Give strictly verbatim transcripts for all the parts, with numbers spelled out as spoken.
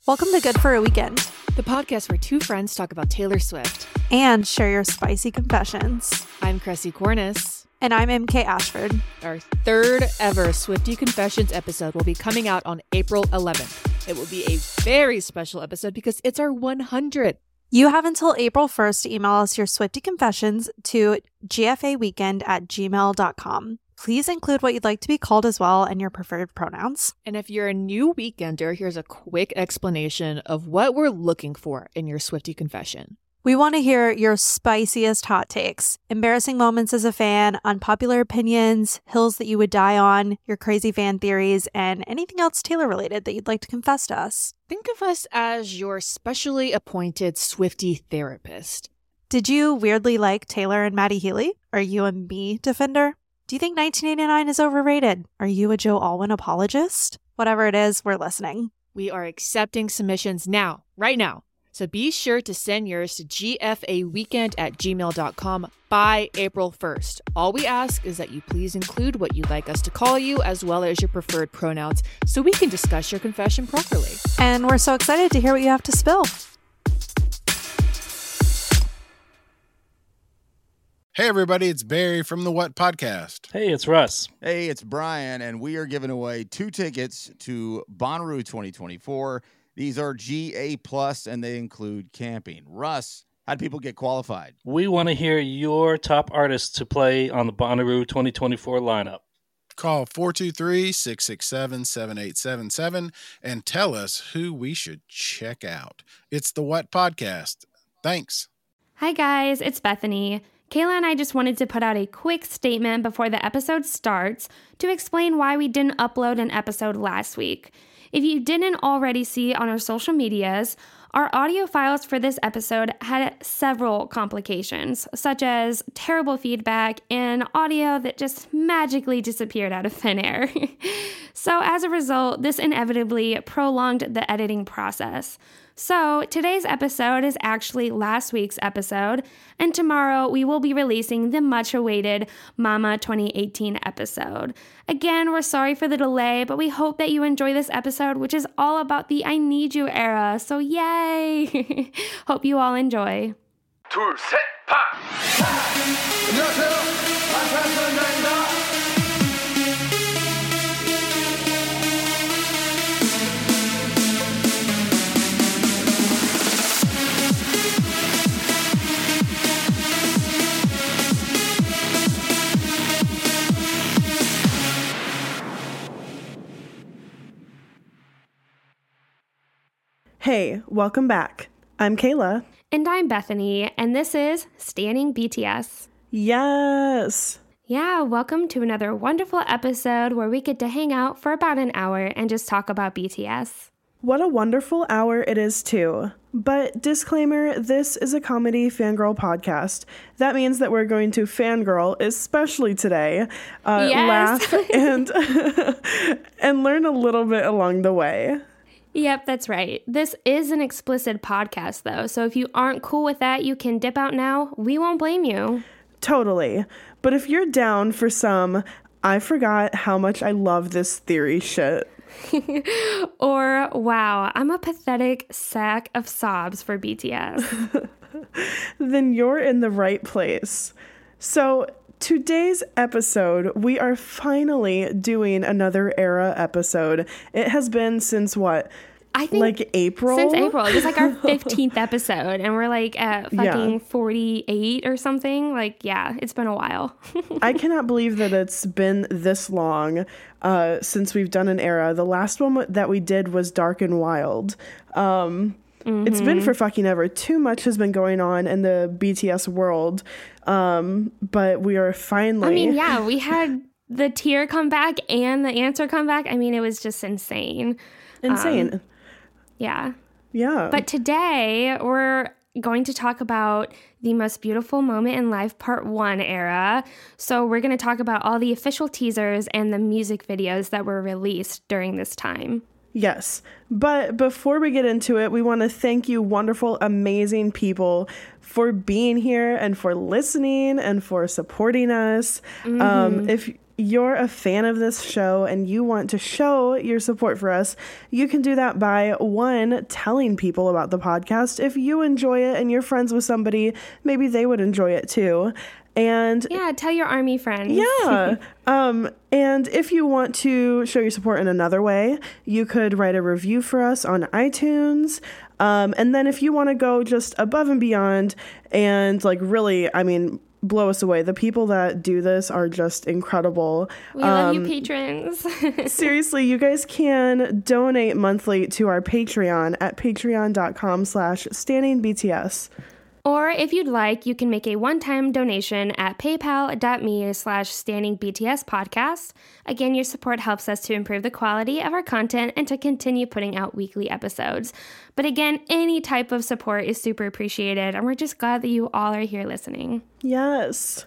Welcome to Good for a Weekend, the podcast where two friends talk about Taylor Swift and share your spicy confessions. I'm Cressy Cornice. And I'm M K Ashford. Our third ever Swiftie Confessions episode will be coming out on April eleventh. It will be a very special episode because it's our one hundredth. You have until April first to email us your Swiftie confessions to g f a weekend at gmail dot com. Please include what you'd like to be called as well and your preferred pronouns. And if you're a new weekender, here's a quick explanation of what we're looking for in your Swiftie confession. We want to hear your spiciest hot takes, embarrassing moments as a fan, unpopular opinions, hills that you would die on, your crazy fan theories, and anything else Taylor related that you'd like to confess to us. Think of us as your specially appointed Swiftie therapist. Did you weirdly like Taylor and Maddie Healy? Are you a me defender? Do you think nineteen eighty-nine is overrated? Are you a Joe Alwyn apologist? Whatever it is, we're listening. We are accepting submissions now, right now. So be sure to send yours to g f a weekend at gmail dot com by April first. All we ask is that you please include what you'd like us to call you as well as your preferred pronouns so we can discuss your confession properly. And we're so excited to hear what you have to spill. Hey everybody, it's Barry from the What Podcast. Hey, it's Russ. Hey, it's Brian, and we are giving away two tickets to Bonnaroo twenty twenty-four. These are G A plus, and they include camping. Russ, how do people get qualified? We want to hear your top artists to play on the Bonnaroo twenty twenty-four lineup. Call four two three, six six seven, seven eight seven seven and tell us who we should check out. It's the What Podcast. Thanks. Hi guys, it's Bethany. Kayla and I just wanted to put out a quick statement before the episode starts to explain why we didn't upload an episode last week. If you didn't already see on our social medias, our audio files for this episode had several complications, such as terrible feedback and audio that just magically disappeared out of thin air. So as a result, this inevitably prolonged the editing process. So today's episode is actually last week's episode, and tomorrow we will be releasing the much-awaited Mama twenty eighteen episode. Again, we're sorry for the delay, but we hope that you enjoy this episode, which is all about the I Need You era, so yay! Hope you all enjoy. 둘, 셋, 파! 안녕하세요. 반찬선장입니다. Hey, welcome back. I'm Kayla. And I'm Bethany, and this is Standing B T S. Yes. Yeah, welcome to another wonderful episode where we get to hang out for about an hour and just talk about B T S. What a wonderful hour it is, too. But disclaimer, this is a comedy fangirl podcast. That means that we're going to fangirl, especially today, uh, yes. laugh and, and learn a little bit along the way. Yep, that's right. This is an explicit podcast, though, so if you aren't cool with that, you can dip out now. We won't blame you. Totally. But if you're down for some, I forgot how much I love this theory shit. Or, wow, I'm a pathetic sack of sobs for B T S. Then you're in the right place. So today's episode, we are finally doing another era episode. It has been since what? I think like April? Since April. It was like our fifteenth episode, and we're like at fucking yeah. forty-eight or something. Like, yeah, it's been a while. I cannot believe that it's been this long uh, since we've done an era. The last one that we did was Dark and Wild. Um, mm-hmm. It's been for fucking ever. Too much has been going on in the B T S world. Um, but we are finally... I mean, yeah, we had the tear come back and the answer come back. I mean, it was just insane. Insane. Um, yeah. Yeah. But today we're going to talk about the most beautiful moment in life part one era. So we're going to talk about all the official teasers and the music videos that were released during this time. Yes. But before we get into it, we want to thank you, wonderful, amazing people, for being here and for listening and for supporting us. Mm-hmm. Um, if you're a fan of this show and you want to show your support for us, you can do that by, one, telling people about the podcast. If you enjoy it and you're friends with somebody, maybe they would enjoy it too. And yeah, tell your army friends. Yeah. um, and if you want to show your support in another way, you could write a review for us on iTunes. Um, and then if you want to go just above and beyond and like really, I mean, blow us away. The people that do this are just incredible. We love um, you, patrons. Seriously, you guys can donate monthly to our Patreon at patreon.com slash standingbts. Or if you'd like, you can make a one-time donation at paypal.me slash standingbtspodcast. Again, your support helps us to improve the quality of our content and to continue putting out weekly episodes. But again, any type of support is super appreciated, and we're just glad that you all are here listening. Yes.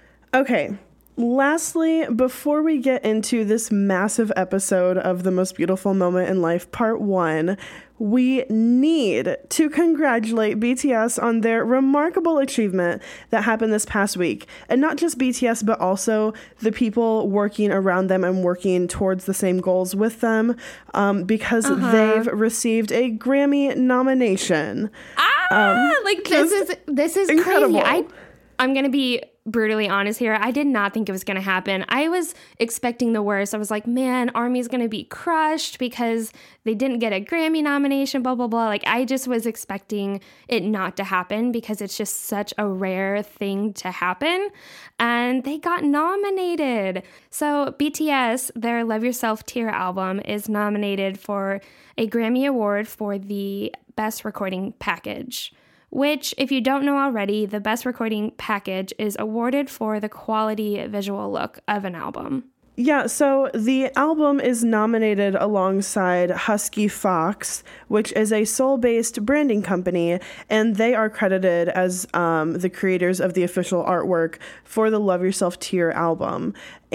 Okay. Lastly, before we get into this massive episode of The Most Beautiful Moment in Life, Part one, we need to congratulate B T S on their remarkable achievement that happened this past week. And not just B T S, but also the people working around them and working towards the same goals with them, um, because uh-huh. they've received a Grammy nomination. Ah, um, like this is this is incredible. Crazy. I, I'm going to be brutally honest here. I did not think it was going to happen. I was expecting the worst. I was like, man, ARMY's going to be crushed because they didn't get a Grammy nomination, blah, blah, blah. Like, I just was expecting it not to happen because it's just such a rare thing to happen. And they got nominated. So B T S, their Love Yourself Tear album, is nominated for a Grammy Award for the Best Recording Package, which, if you don't know already, the Best Recording Package is awarded for the quality visual look of an album. Yeah, so the album is nominated alongside Husky Fox, which is a Seoul-based branding company, and they are credited as um, the creators of the official artwork for the Love Yourself Tear album.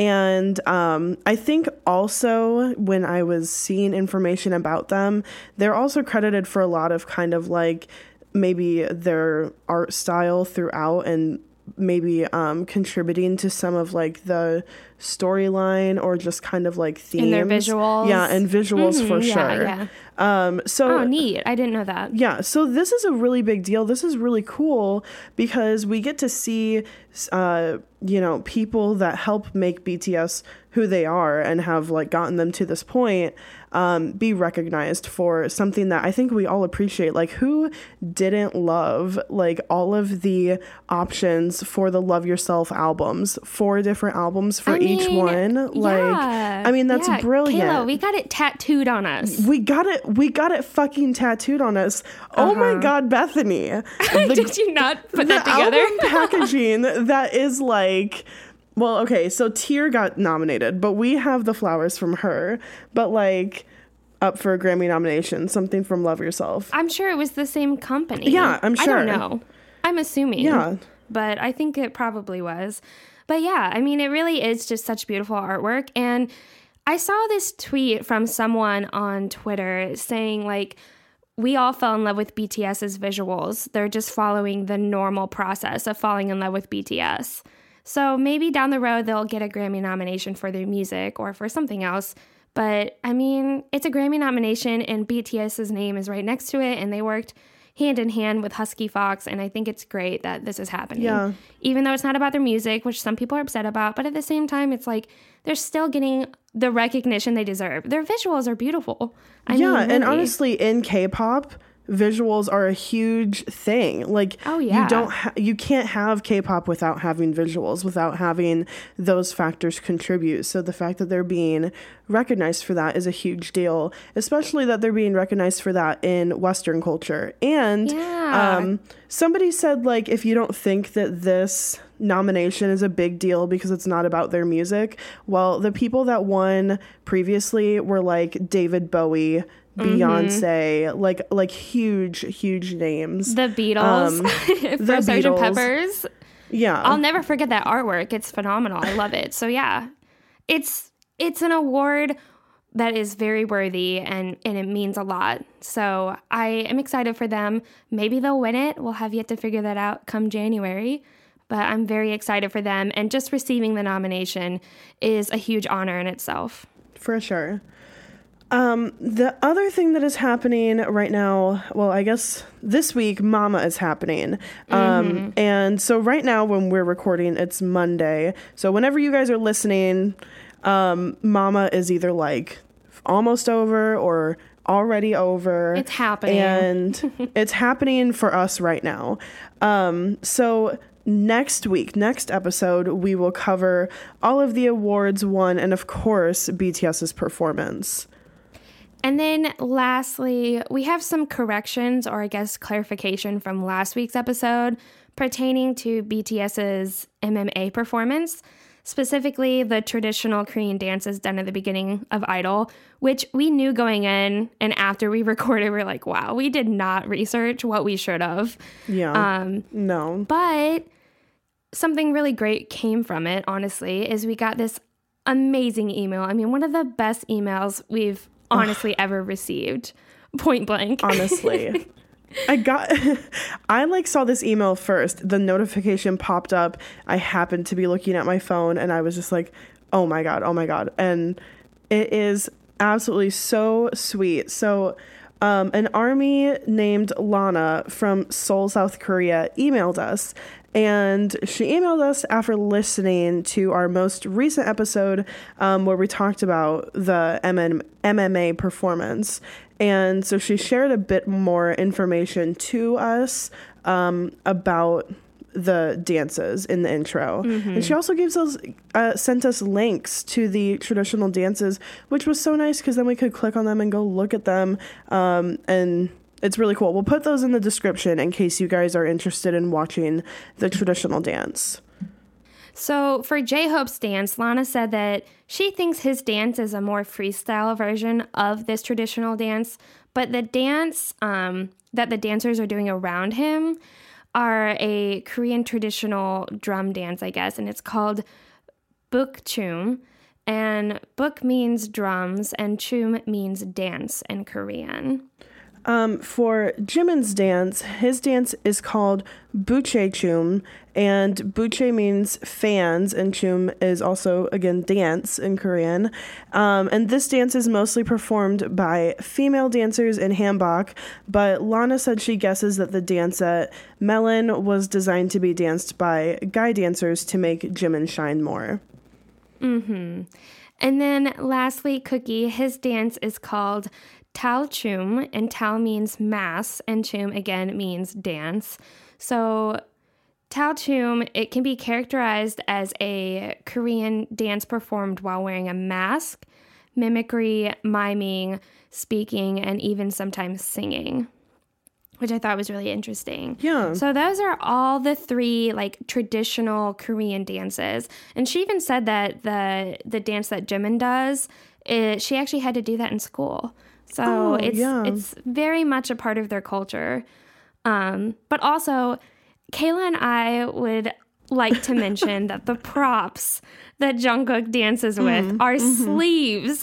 And um, I think also when I was seeing information about them, they're also credited for a lot of kind of like maybe their art style throughout and maybe um, contributing to some of like the storyline or just kind of like themes. In their visuals. Yeah, and visuals mm-hmm, for yeah, sure. Yeah. Um, so, oh, neat. I didn't know that. Yeah, so this is a really big deal. This is really cool because we get to see, uh, you know, people that help make B T S who they are and have like gotten them to this point um, be recognized for something that I think we all appreciate. Like, who didn't love like all of the options for the Love Yourself albums, four different albums for I mean, each one? Like, yeah, I mean, that's yeah. brilliant. Kayla, we got it tattooed on us. We got it. We got it fucking tattooed on us. Uh-huh. Oh my God, Bethany! The, Did you not put that the together? Album packaging that is like, well, okay, so Tear got nominated, but we have the flowers from her. But like, up for a Grammy nomination, something from Love Yourself. I'm sure it was the same company. Yeah, I'm sure. I don't know. I'm assuming. Yeah, but I think it probably was. But yeah, I mean, it really is just such beautiful artwork. And I saw this tweet from someone on Twitter saying, like, we all fell in love with BTS's visuals. They're just following the normal process of falling in love with B T S. So maybe down the road, they'll get a Grammy nomination for their music or for something else. But, I mean, it's a Grammy nomination, and BTS's name is right next to it, and they worked hand in hand with Husky Fox, and I think it's great that this is happening. Yeah. Even though it's not about their music, which some people are upset about, but at the same time, it's like they're still getting the recognition they deserve. Their visuals are beautiful. I yeah, mean, and really. honestly, in K-pop, visuals are a huge thing. Like, oh, yeah. you don't ha- you can't have K-pop without having visuals, without having those factors contribute. So the fact that they're being recognized for that is a huge deal, especially that they're being recognized for that in Western culture. And yeah. um, somebody said, like, if you don't think that this nomination is a big deal because it's not about their music, well, the people that won previously were like David Bowie, Beyonce, mm-hmm. like like huge, huge names. The Beatles, um, for the Sergeant Beatles. Pepper's. Yeah, I'll never forget that artwork. It's phenomenal. I love it. So yeah, it's it's an award that is very worthy and and it means a lot. So I am excited for them. Maybe they'll win it. We'll have yet to figure that out come January. But I'm very excited for them, and just receiving the nomination is a huge honor in itself. For sure. Um, the other thing that is happening right now, well, I guess this week, Mama is happening. Um, Mm-hmm. and so right now when we're recording, it's Monday. So whenever you guys are listening, um, Mama is either like almost over or already over. It's happening. And it's happening for us right now. Um, so next week, next episode, we will cover all of the awards won and, of course, BTS's performance. And then lastly, we have some corrections, or I guess clarification from last week's episode pertaining to BTS's M M A performance, specifically the traditional Korean dances done at the beginning of Idol, which we knew going in, and after we recorded, we're like, wow, we did not research what we should have. Yeah. Um, no. But something really great came from it, honestly, is we got this amazing email. I mean, one of the best emails we've honestly ever received, point blank. Honestly. I got, I like saw this email first. The notification popped up. I happened to be looking at my phone and I was just like, oh my God, oh my God. And it is absolutely so sweet. So um, an army named Lana from Seoul, South Korea emailed us. And she emailed us after listening to our most recent episode um, where we talked about the M M A performance. And so she shared a bit more information to us um, about the dances in the intro. Mm-hmm. And she also gives us, uh, sent us links to the traditional dances, which was so nice because then we could click on them and go look at them. Um, and it's really cool. We'll put those in the description in case you guys are interested in watching the traditional dance. So for J-Hope's dance, Lana said that she thinks his dance is a more freestyle version of this traditional dance, but the dance um, that the dancers are doing around him are a Korean traditional drum dance, I guess, and it's called Bukchum. And buk means drums, and chum means dance in Korean. Um, for Jimin's dance, his dance is called Buchechum, and Buche means fans, and chum is also, again, dance in Korean. Um, and this dance is mostly performed by female dancers in hanbok, but Lana said she guesses that the dance at Melon was designed to be danced by guy dancers to make Jimin shine more. Mm-hmm. And then lastly, Cookie, his dance is called Talchum, and Tal means mass, and Chum again means dance. So Talchum, it can be characterized as a Korean dance performed while wearing a mask, mimicry, miming, speaking, and even sometimes singing, which I thought was really interesting. Yeah. So those are all the three like traditional Korean dances. And she even said that the the dance that Jimin does, it, she actually had to do that in school. So oh, it's yeah. it's very much a part of their culture. Um, but also, Kayla and I would like to mention that the props that Jungkook dances with mm, are mm-hmm. sleeves.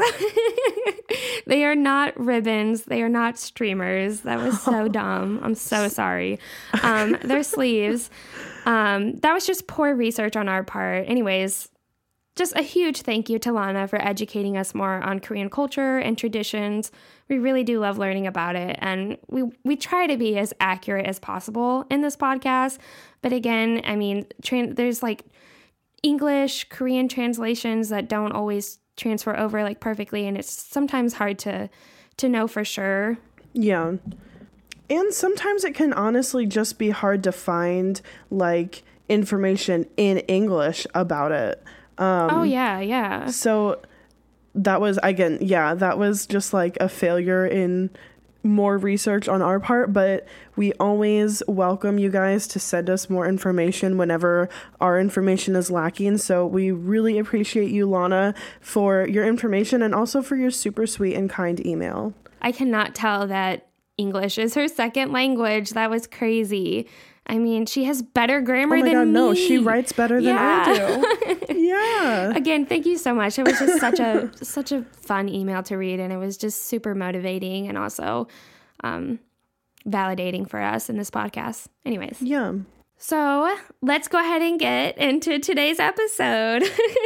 They are not ribbons. They are not streamers. That was so dumb. I'm so sorry. Um, they're sleeves. Um, that was just poor research on our part. Anyways, just a huge thank you to Lana for educating us more on Korean culture and traditions. We really do love learning about it, and we we try to be as accurate as possible in this podcast. But again, I mean, tra- there's like English, Korean translations that don't always transfer over like perfectly, and it's sometimes hard to to know for sure. Yeah. And sometimes it can honestly just be hard to find like information in English about it. Um, oh, yeah, yeah. So that was, again, yeah, that was just like a failure in more research on our part, but we always welcome you guys to send us more information whenever our information is lacking. So we really appreciate you, Lana, for your information and also for your super sweet and kind email. I cannot tell that English is her second language. That was crazy. I mean, she has better grammar oh my than God, me. No, she writes better than yeah. I do. Yeah. Again, thank you so much. It was just such a such a fun email to read, and it was just super motivating and also um, validating for us in this podcast. Anyways. Yeah. So let's go ahead and get into today's episode.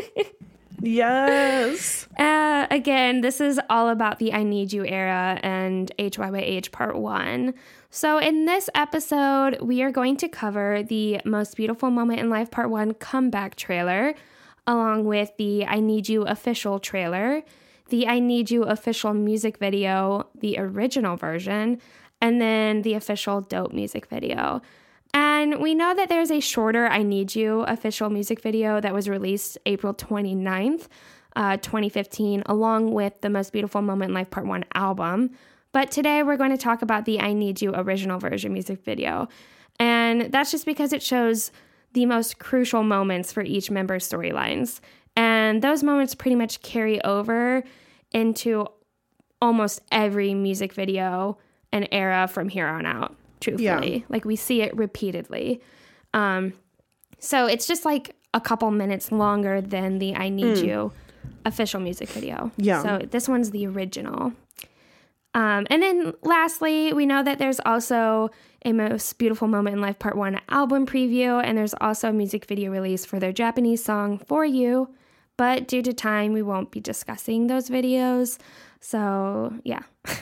Yes. Uh, again, this is all about the I Need You era and H Y Y H Part one. So in this episode, we are going to cover the Most Beautiful Moment in Life Part one comeback trailer, along with the I Need You official trailer, the I Need You official music video, the original version, and then the official Dope music video. And we know that there's a shorter I Need You official music video that was released April twenty-ninth, uh, twenty fifteen, along with the Most Beautiful Moment in Life Part one album. But today we're going to talk about the I Need You original version music video. And that's just because it shows the most crucial moments for each member's storylines. And those moments pretty much carry over into almost every music video and era from here on out. Truthfully, Yeah. like we see it repeatedly. Um, so it's just like a couple minutes longer than the I Need Mm. You official music video. Yeah. So this one's the original. Um, and then lastly, we know that there's also a Most Beautiful Moment in Life Part one album preview, and there's also a music video release for their Japanese song For You. But due to time, we won't be discussing those videos. So yeah.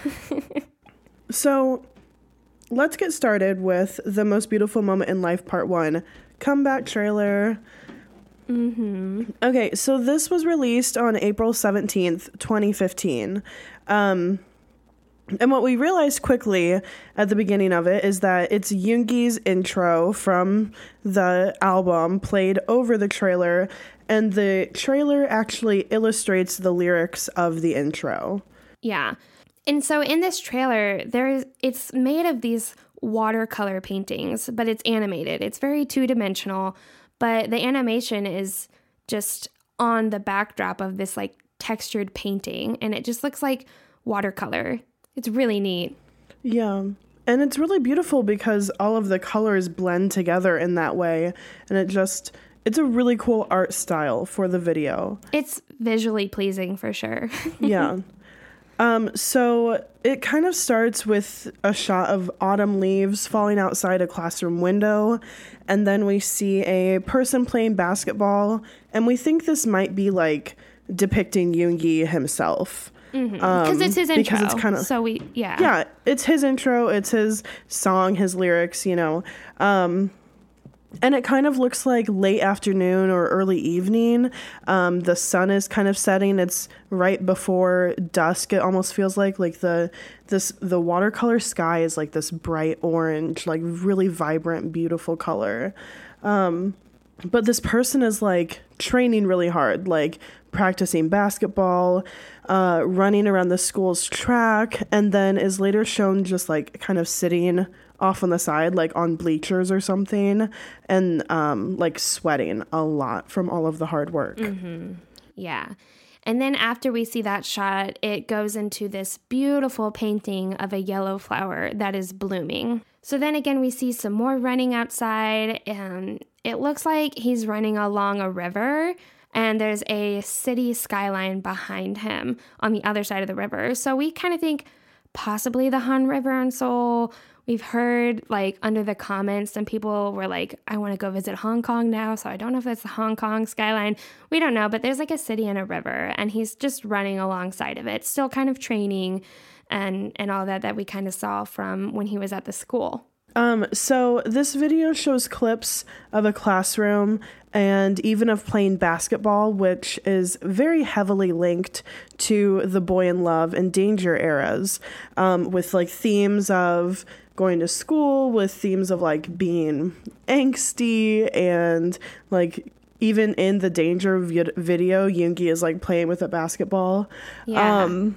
So let's get started with the Most Beautiful Moment in Life Part one comeback trailer. Mm-hmm. Okay, so this was released on April seventeenth, twenty fifteen. Um, and what we realized quickly at the beginning of it is that it's Yoongi's intro from the album played over the trailer, and the trailer actually illustrates the lyrics of the intro. Yeah. And so in this trailer, there's it's made of these watercolor paintings, but it's animated. It's very two-dimensional, but the animation is just on the backdrop of this like textured painting, and it just looks like watercolor. It's really neat. Yeah. And it's really beautiful because all of the colors blend together in that way, and it just it's a really cool art style for the video. It's visually pleasing for sure. Yeah. Um, so it kind of starts with a shot of autumn leaves falling outside a classroom window, and then we see a person playing basketball, and we think this might be like depicting Yoongi himself. Because mm-hmm. um, it's his intro. Because it's kind of so we yeah yeah, it's his intro, it's his song, his lyrics, you know. Um, And it kind of looks like late afternoon or early evening. Um, the sun is kind of setting. It's right before dusk. It almost feels like like the this the watercolor sky is like this bright orange, like really vibrant, beautiful color. Um, but this person is like training really hard, like practicing basketball, uh, running around the school's track, and then is later shown just like kind of sitting off on the side, like on bleachers or something, and um, like sweating a lot from all of the hard work. Mm-hmm. Yeah. And then after we see that shot, it goes into this beautiful painting of a yellow flower that is blooming. So then again, we see some more running outside, and it looks like he's running along a river, and there's a city skyline behind him on the other side of the river. So we kind of think possibly the Han River in Seoul. We've heard, like, under the comments, some people were like, I want to go visit Hong Kong now, so I don't know if that's the Hong Kong skyline. We don't know, but there's, like, a city and a river, and he's just running alongside of it, still kind of training and, and all that that we kind of saw from when he was at the school. Um, so this video shows clips of a classroom and even of playing basketball, which is very heavily linked to the Boy in Love and Danger eras, um, with, like, themes of going to school, with themes of like being angsty, and like even in the Danger vid- video, Yoongi is like playing with a basketball. Yeah. Um,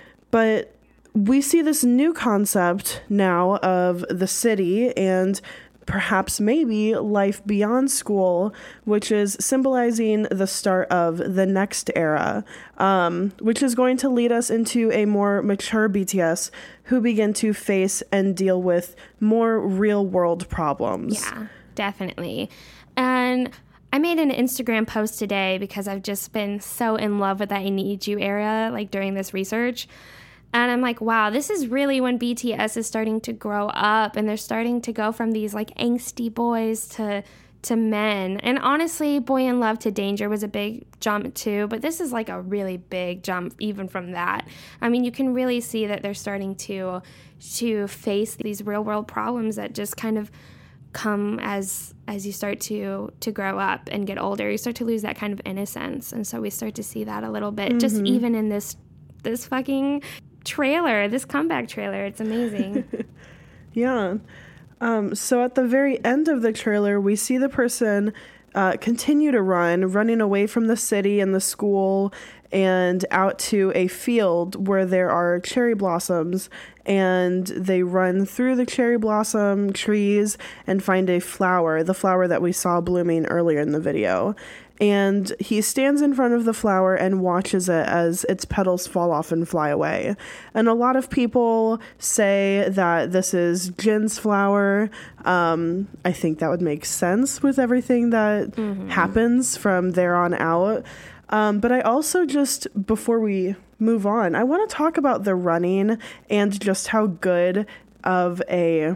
but we see this new concept now of the city and perhaps maybe life beyond school, which is symbolizing the start of the next era, um, which is going to lead us into a more mature B T S who begin to face and deal with more real world problems. Yeah, definitely. And I made an Instagram post today because I've just been so in love with that I Need You era, like during this research. And I'm like, wow, this is really when B T S is starting to grow up, and they're starting to go from these like angsty boys to to men. And honestly, Boy in Love to Danger was a big jump too, but this is like a really big jump even from that. I mean, you can really see that they're starting to to face these real world problems that just kind of come as as you start to to grow up and get older. You start to lose that kind of innocence. And so we start to see that a little bit, mm-hmm. just even in this this fucking trailer, this comeback trailer. It's amazing. Yeah. Um, so at the very end of the trailer, we see the person uh, continue to run, running away from the city and the school and out to a field where there are cherry blossoms, and they run through the cherry blossom trees and find a flower, the flower that we saw blooming earlier in the video. And he stands in front of the flower and watches it as its petals fall off and fly away. And a lot of people say that this is Jin's flower. Um, I think that would make sense with everything that mm-hmm. happens from there on out. Um, but I also just, before we move on, I want to talk about the running and just how good of a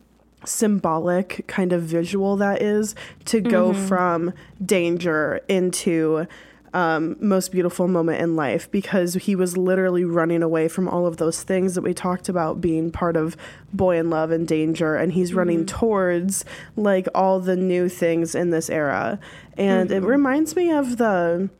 symbolic kind of visual that is to go mm-hmm. from danger into um, most beautiful moment in life, because he was literally running away from all of those things that we talked about being part of Boy in Love and Danger, and he's mm-hmm. running towards like all the new things in this era. And mm-hmm. it reminds me of the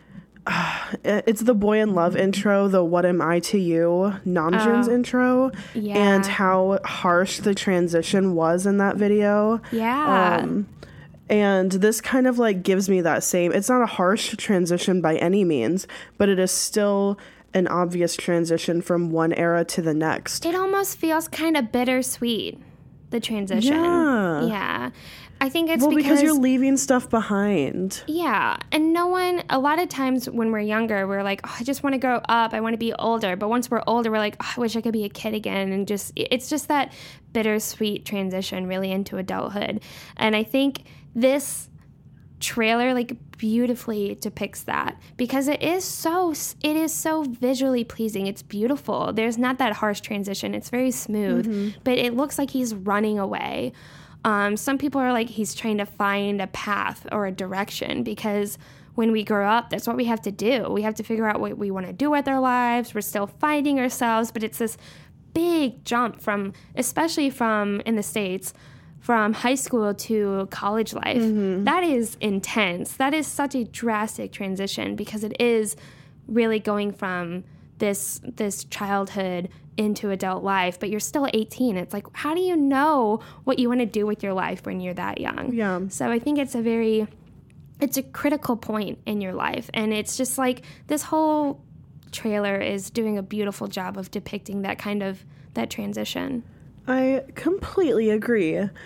Uh, it's the Boy in Love intro, the What Am I to You, Namjoon's oh, intro, yeah. and how harsh the transition was in that video. Yeah. Um, and this kind of like gives me that same, it's not a harsh transition by any means, but it is still an obvious transition from one era to the next. It almost feels kind of bittersweet, the transition. Yeah. Yeah. I think it's well, because, because you're leaving stuff behind. Yeah. And no one, a lot of times when we're younger, we're like, oh, I just want to grow up. I want to be older. But once we're older, we're like, oh, I wish I could be a kid again. And just, it's just that bittersweet transition really into adulthood. And I think this trailer like beautifully depicts that, because it is so, it is so visually pleasing. It's beautiful. There's not that harsh transition. It's very smooth, mm-hmm. but it looks like he's running away. Um, some people are like, he's trying to find a path or a direction, because when we grow up, that's what we have to do. We have to figure out what we want to do with our lives. We're still finding ourselves, but it's this big jump from, especially from in the States, from high school to college life. Mm-hmm. That is intense. That is such a drastic transition, because it is really going from this this childhood into adult life, but you're still eighteen. It's like, how do you know what you want to do with your life when you're that young? Yeah. So I think it's a very, it's a critical point in your life. And it's just like, this whole trailer is doing a beautiful job of depicting that kind of, that transition. I completely agree. Um,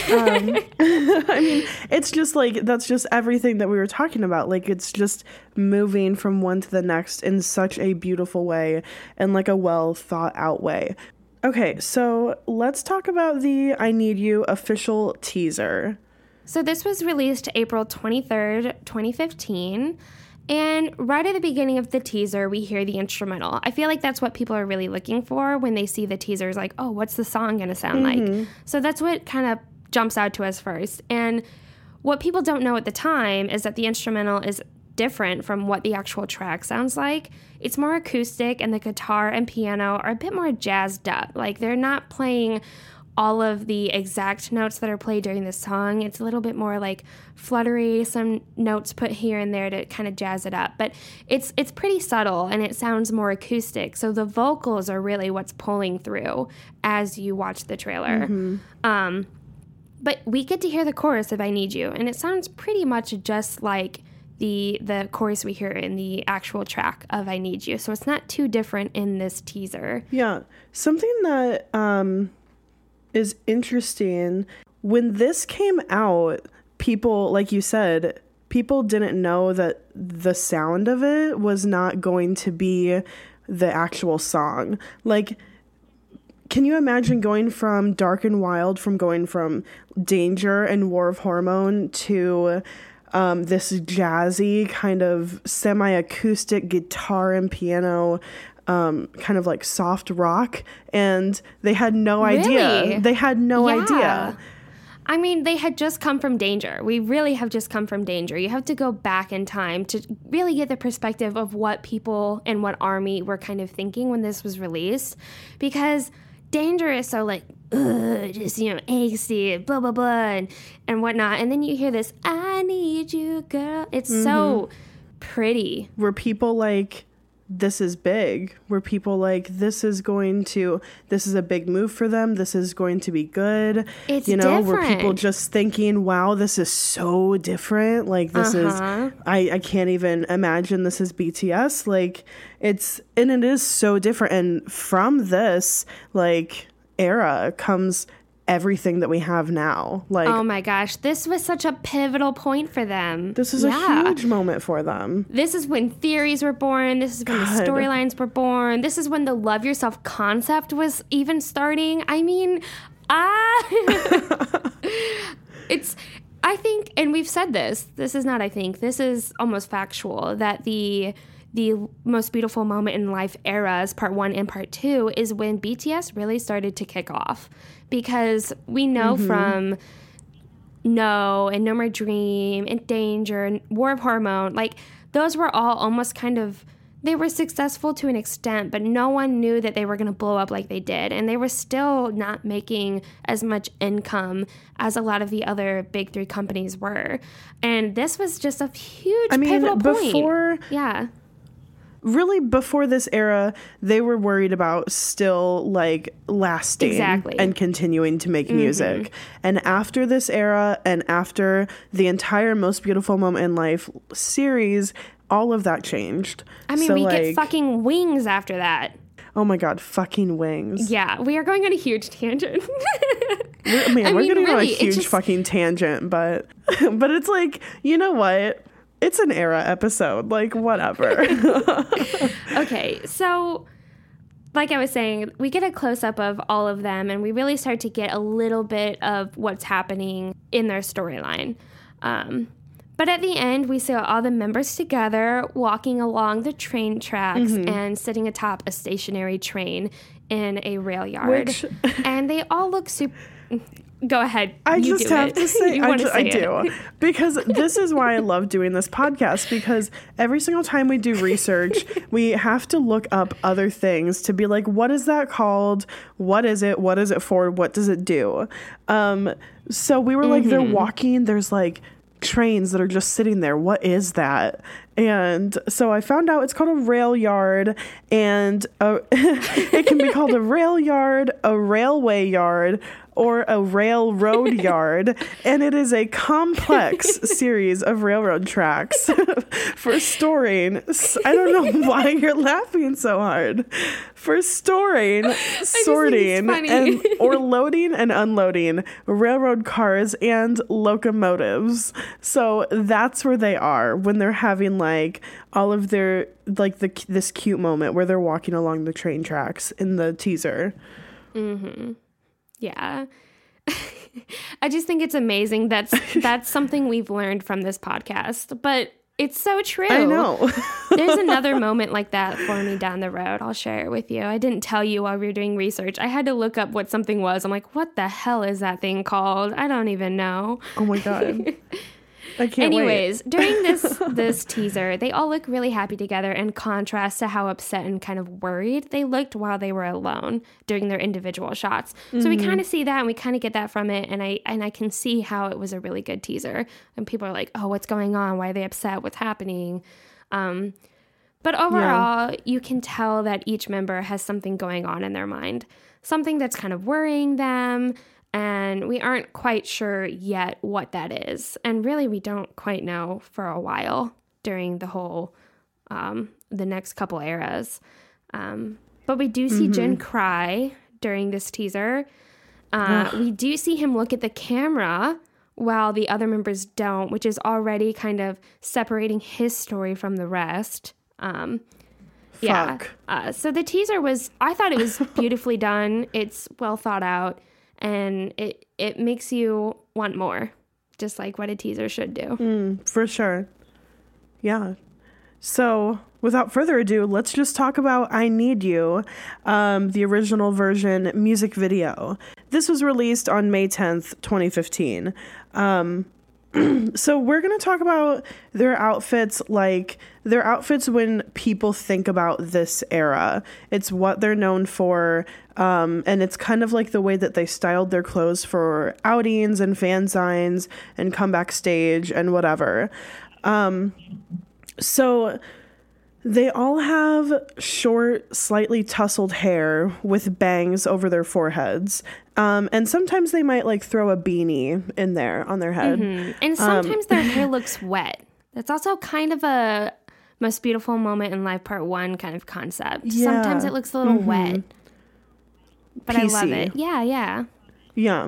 I mean, it's just like, that's just everything that we were talking about. Like, it's just moving from one to the next in such a beautiful way and like a well thought out way. Okay, so let's talk about the I Need You official teaser. So this was released April twenty-third, twenty fifteen. And right at the beginning of the teaser, we hear the instrumental. I feel like that's what people are really looking for when they see the teasers, like, oh, what's the song going to sound mm-hmm. like? So that's what kind of jumps out to us first. And what people don't know at the time is that the instrumental is different from what the actual track sounds like. It's more acoustic, and the guitar and piano are a bit more jazzed up. Like, they're not playing all of the exact notes that are played during the song. It's a little bit more like fluttery, some notes put here and there to kind of jazz it up. But it's it's pretty subtle, and it sounds more acoustic. So the vocals are really what's pulling through as you watch the trailer. Mm-hmm. Um, but we get to hear the chorus of I Need You, and it sounds pretty much just like the the chorus we hear in the actual track of I Need You. So it's not too different in this teaser. Yeah. Something that um is interesting, when this came out, people, like you said, people didn't know that the sound of it was not going to be the actual song. Like, can you imagine going from Dark and Wild, from going from Danger and War of Hormone to um, this jazzy kind of semi-acoustic guitar and piano um, kind of like soft rock, and they had no Really? idea. They had no Yeah. idea. I mean, they had just come from Danger. We really have just come from Danger. You have to go back in time to really get the perspective of what people and what Army were kind of thinking when this was released. Because Danger is so like, ugh, just, you know, angsty, blah, blah, blah, and, and whatnot. And then you hear this, I need you, girl. It's mm-hmm. so pretty. Were people like, this is big? Were people like, this is going to, this is a big move for them, this is going to be good? It's you know, different. Were people just thinking, wow, this is so different? Like, this uh-huh. is, I, I can't even imagine this is B T S. Like, it's, and it is so different. And from this, like, era comes everything that we have now. Like, oh my gosh, this was such a pivotal point for them. This is yeah. a huge moment for them. This is when theories were born. This is when God. the storylines were born. This is when the love yourself concept was even starting. I mean, ah, it's, I think, and we've said this, this is not, I think, this is almost factual, that the the most beautiful moment in life eras, part one and part two, is when B T S really started to kick off. Because we know mm-hmm. from No and No More Dream and Danger and War of Hormone, like those were all almost kind of, they were successful to an extent, but no one knew that they were going to blow up like they did. And they were still not making as much income as a lot of the other big three companies were. And this was just a huge I mean, pivotal before, point. Yeah. Really, before this era, they were worried about still, like, lasting exactly. and continuing to make mm-hmm. music. And after this era, and after the entire Most Beautiful Moment in Life series, all of that changed. I mean, so, we like, get fucking Wings after that. Oh my God, fucking Wings. Yeah, we are going on a huge tangent. we're, man, I we're mean, going really, on a huge just... fucking tangent, but but it's like, you know what? It's an era episode, like, whatever. Okay, so like I was saying, we get a close-up of all of them, and we really start to get a little bit of what's happening in their storyline. Um, but at the end, we see all the members together walking along the train tracks mm-hmm. and sitting atop a stationary train in a rail yard. Which... and they all look super... Go ahead. I you just do have it. to say, I, ju- say I do. it. Because this is why I love doing this podcast, because every single time we do research, we have to look up other things to be like, what is that called? What is it? What is it for? What does it do? Um, so we were like, mm-hmm. they're walking. There's like trains that are just sitting there. What is that? And so I found out it's called a rail yard, and a, it can be called a rail yard, a railway yard, or a railroad yard, and it is a complex series of railroad tracks for storing. I don't know why you're laughing so hard. For storing, sorting, and or loading and unloading railroad cars and locomotives. So that's where they are when they're having like all of their like the this cute moment where they're walking along the train tracks in the teaser. Mm-hmm. Yeah. I just think it's amazing. That's that's something we've learned from this podcast, but it's so true. I know. There's another moment like that for me down the road. I'll share it with you. I didn't tell you while we were doing research. I had to look up what something was. I'm like, what the hell is that thing called? I don't even know. Oh my God. I can't Anyways, wait. during this this teaser, they all look really happy together in contrast to how upset and kind of worried they looked while they were alone during their individual shots. Mm-hmm. So we kind of see that, and we kind of get that from it, and I and I can see how it was a really good teaser. And people are like, oh, what's going on? Why are they upset? What's happening? Um, but overall, yeah. you can tell that each member has something going on in their mind, something that's kind of worrying them. And we aren't quite sure yet what that is. And really, we don't quite know for a while during the whole, um, the next couple eras. Um, but we do see mm-hmm. Jin cry during this teaser. Uh, we do see him look at the camera while the other members don't, which is already kind of separating his story from the rest. Um, yeah. Uh, so the teaser was, I thought it was beautifully done. It's well thought out. And it it makes you want more, just like what a teaser should do. Mm, for sure. Yeah. So, without further ado, let's just talk about I Need You, um, the original version music video. This was released on May tenth, twenty fifteen. Um, so we're going to talk about their outfits, like their outfits when people think about this era. It's what they're known for, um, and it's kind of like the way that they styled their clothes for outings and fan signs and come backstage and whatever. Um, so they all have short, slightly tousled hair with bangs over their foreheads. Um, and sometimes they might like throw a beanie in there on their head. Mm-hmm. And sometimes um, their hair looks wet. That's also kind of a Most Beautiful Moment in Life Part One kind of concept. Yeah. Sometimes it looks a little mm-hmm. wet. But P C. I love it. Yeah, yeah. Yeah.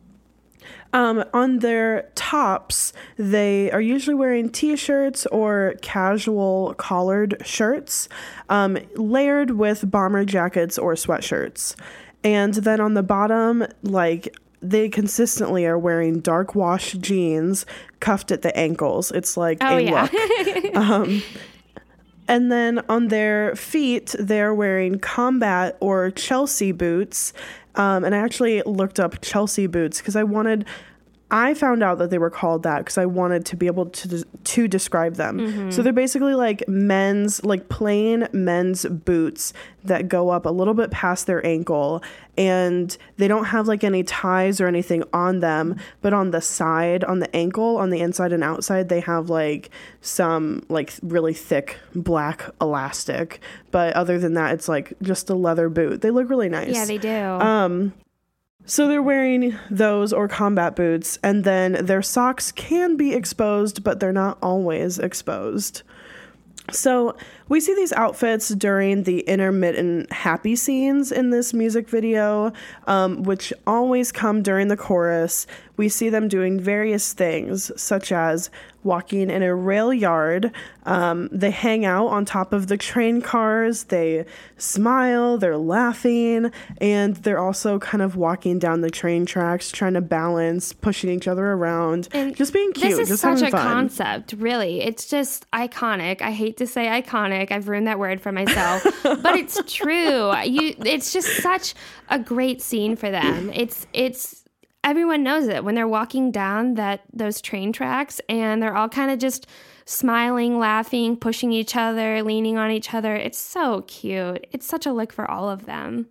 Um, on their tops, they are usually wearing t-shirts or casual collared shirts, um, layered with bomber jackets or sweatshirts. And then on the bottom, like, they consistently are wearing dark wash jeans cuffed at the ankles. It's like oh, a yeah. look. um, and then on their feet, they're wearing combat or Chelsea boots. Um, and I actually looked up Chelsea boots because I wanted... I found out that they were called that because I wanted to be able to to describe them. Mm-hmm. So they're basically like men's, like plain men's boots that go up a little bit past their ankle, and they don't have like any ties or anything on them, but on the side, on the ankle, on the inside and outside, they have like some like really thick black elastic. But other than that, it's like just a leather boot. They look really nice. Yeah, they do. Um, So they're wearing those or combat boots, and then their socks can be exposed, but they're not always exposed. So we see these outfits during the intermittent happy scenes in this music video, um, which always come during the chorus. We see them doing various things, such as walking in a rail yard. Um, they hang out on top of the train cars. They smile, they're laughing, and they're also kind of walking down the train tracks, trying to balance, pushing each other around, and just being cute, this is just such having a fun. concept, really. It's just iconic. I hate to say iconic. I've ruined that word for myself, but it's true. You, it's just such a great scene for them. It's, it's, everyone knows it when they're walking down that those train tracks, and they're all kind of just smiling, laughing, pushing each other, leaning on each other. It's so cute. It's such a look for all of them.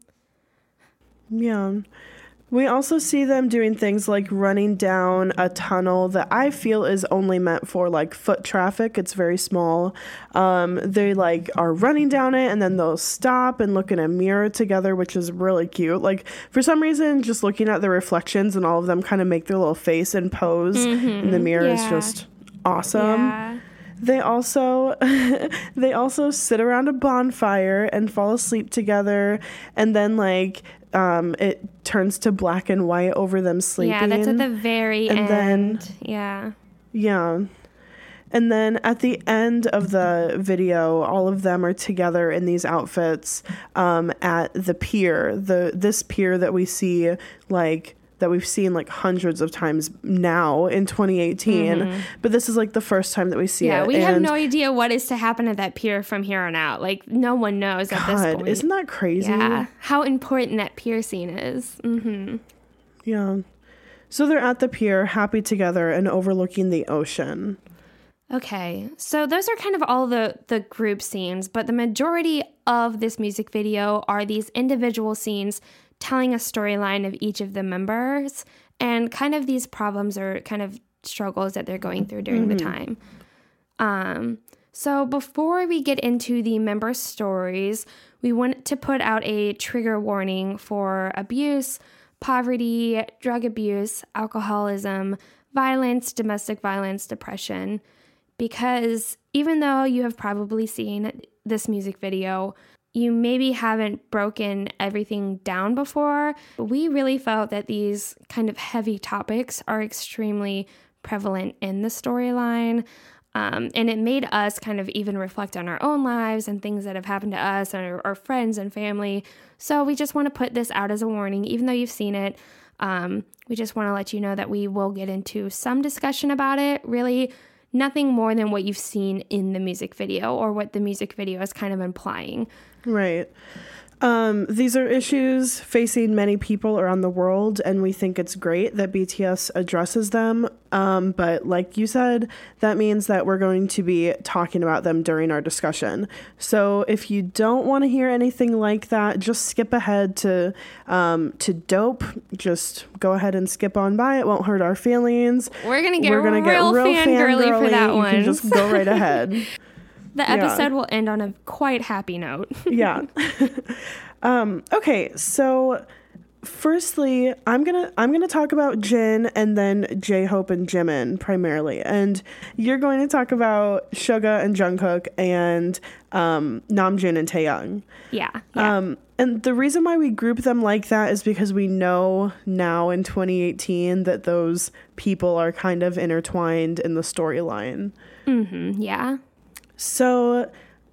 Yeah. We also see them doing things like running down a tunnel that I feel is only meant for like foot traffic. It's very small. Um, they like are running down it, and then they'll stop and look in a mirror together, which is really cute. Like for some reason, just looking at the reflections and all of them kind of make their little face and pose mm-hmm. in the mirror yeah. is just awesome. Yeah. They also they also sit around a bonfire and fall asleep together, and then like um, it turns to black and white over them sleeping. Yeah, that's at the very and end. Then, yeah. Yeah. And then at the end of the video, all of them are together in these outfits um, at the pier. The this pier that we see like that we've seen like hundreds of times now in twenty eighteen, mm-hmm. but this is like the first time that we see yeah, it. We and have no idea what is to happen at that pier from here on out. Like no one knows God, at this point. Isn't that crazy? Yeah, how important that pier scene is. Mm-hmm. Yeah. So they're at the pier, happy together and overlooking the ocean. Okay, so those are kind of all the, the group scenes, but the majority of this music video are these individual scenes telling a storyline of each of the members and kind of these problems or kind of struggles that they're going through during mm-hmm. the time. Um, so before we get into the member stories, we want to put out a trigger warning for abuse, poverty, drug abuse, alcoholism, violence, domestic violence, depression, because even though you have probably seen this music video, you maybe haven't broken everything down before. We really felt that these kind of heavy topics are extremely prevalent in the storyline. Um, and it made us kind of even reflect on our own lives and things that have happened to us and our, our friends and family. So we just want to put this out as a warning, even though you've seen it. Um, we just want to let you know that we will get into some discussion about it. Really, nothing more than what you've seen in the music video or what the music video is kind of implying. Right. Um, these are issues facing many people around the world, and we think it's great that B T S addresses them. Um, but like you said, that means that we're going to be talking about them during our discussion. So if you don't want to hear anything like that, just skip ahead to um, to Dope. Just go ahead and skip on by. It won't hurt our feelings. We're gonna get we're gonna real, get real fangirly fangirly for that you one. Can just go right ahead. The episode yeah. will end on a quite happy note. yeah. um, okay, so firstly, I'm gonna I'm gonna talk about Jin and then J-Hope and Jimin primarily, and you're going to talk about Suga and Jungkook and um, Namjoon and Taehyung. Yeah, yeah. Um, and the reason why we group them like that is because we know now in twenty eighteen that those people are kind of intertwined in the storyline. Mm-hmm. Yeah. So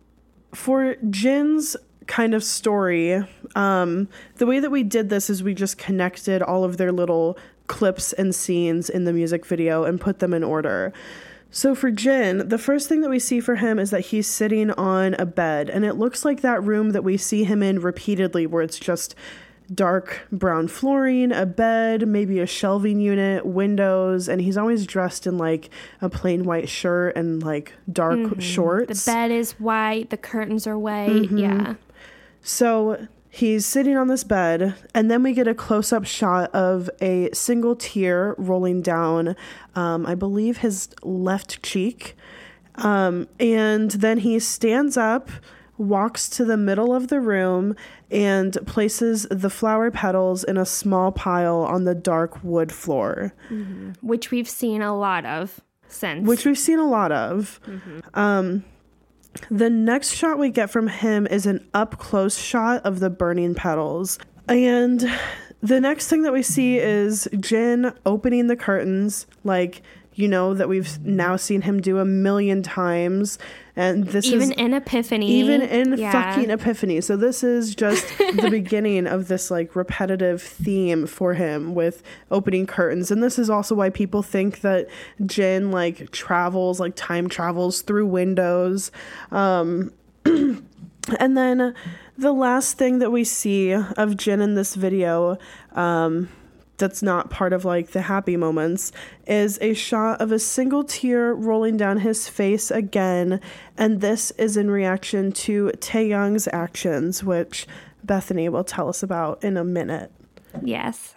for Jin's kind of story, um, the way that we did this is we just connected all of their little clips and scenes in the music video and put them in order. So for Jin, the first thing that we see for him is that he's sitting on a bed, and it looks like that room that we see him in repeatedly, where it's just dark brown flooring, a bed, maybe a shelving unit, windows, and he's always dressed in like a plain white shirt and like dark mm-hmm. shorts. The bed is white, the curtains are white. Mm-hmm. Yeah. So he's sitting on this bed, and then we get a close-up shot of a single tear rolling down, um, I believe his left cheek. Um, and then he stands up, walks to the middle of the room, and places the flower petals in a small pile on the dark wood floor. Mm-hmm. Which we've seen a lot of since. Which we've seen a lot of. Mm-hmm. Um, the next shot we get from him is an up-close shot of the burning petals. And the next thing that we see is Jin opening the curtains, like, you know, that we've now seen him do a million times. And this even is in Epiphany. Even in yeah. fucking Epiphany. So this is just the beginning of this like repetitive theme for him with opening curtains. And this is also why people think that Jin like travels, like time travels through windows. Um, and then the last thing that we see of Jin in this video, um, that's not part of like the happy moments, is a shot of a single tear rolling down his face again, and this is in reaction to Taehyung's actions, which Bethany will tell us about in a minute. Yes.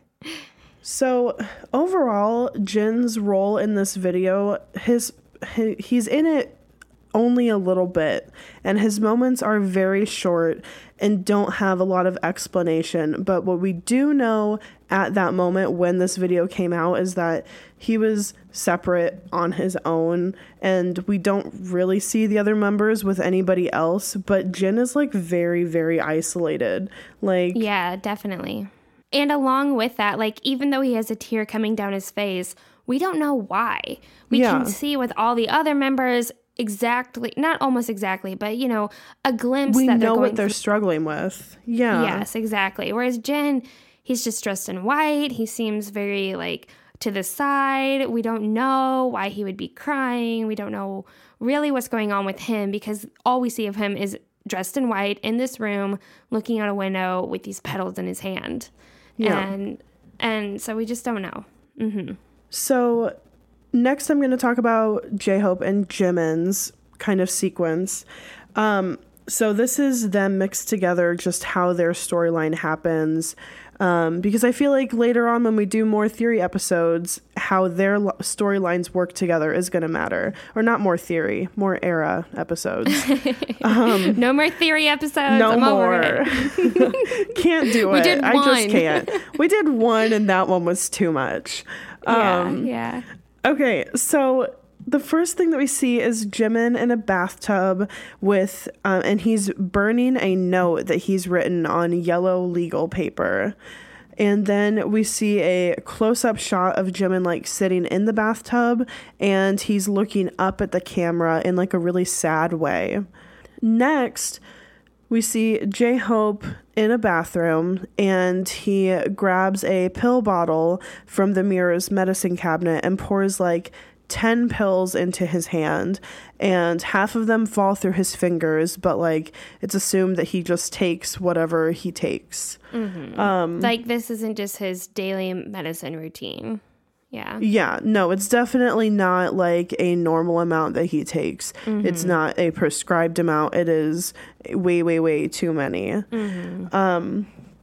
So overall, Jin's role in this video, his he, he's in it only a little bit, and his moments are very short and don't have a lot of explanation. But what we do know at that moment when this video came out is that he was separate on his own, and we don't really see the other members with anybody else, but Jin is like very, very isolated. Like, yeah, definitely. And along with that, like, even though he has a tear coming down his face, we don't know why. We yeah. can see with all the other members exactly, not almost exactly, but, you know, a glimpse we that they're know going what they're through. struggling with. Yeah. Yes, exactly. Whereas Jin, he's just dressed in white. He seems very, like, to the side. We don't know why he would be crying. We don't know really what's going on with him, because all we see of him is dressed in white in this room, looking out a window with these petals in his hand. Yeah. And, and so we just don't know. Mm-hmm. So next I'm going to talk about J-Hope and Jimin's kind of sequence. Um, so this is them mixed together, just how their storyline happens. Um, because I feel like later on when we do more theory episodes, how their lo- storylines work together is going to matter. Or not more theory, more era episodes. Um, no more theory episodes. No I'm more. over it. Can't do we it. Did I one. just can't. We did one and that one was too much. Um, yeah, yeah. Okay, so the first thing that we see is Jimin in a bathtub with, um, and he's burning a note that he's written on yellow legal paper. And then we see a close-up shot of Jimin like sitting in the bathtub, and he's looking up at the camera in like a really sad way. Next, we see J-Hope in a bathroom, and he grabs a pill bottle from the mirror's medicine cabinet and pours like ten pills into his hand, and half of them fall through his fingers, but like it's assumed that he just takes whatever he takes. Mm-hmm. Um, like this isn't just his daily medicine routine. Yeah. Yeah, no, it's definitely not like a normal amount that he takes. Mm-hmm. It's not a prescribed amount. It is way, way, way too many. Mm-hmm. Um,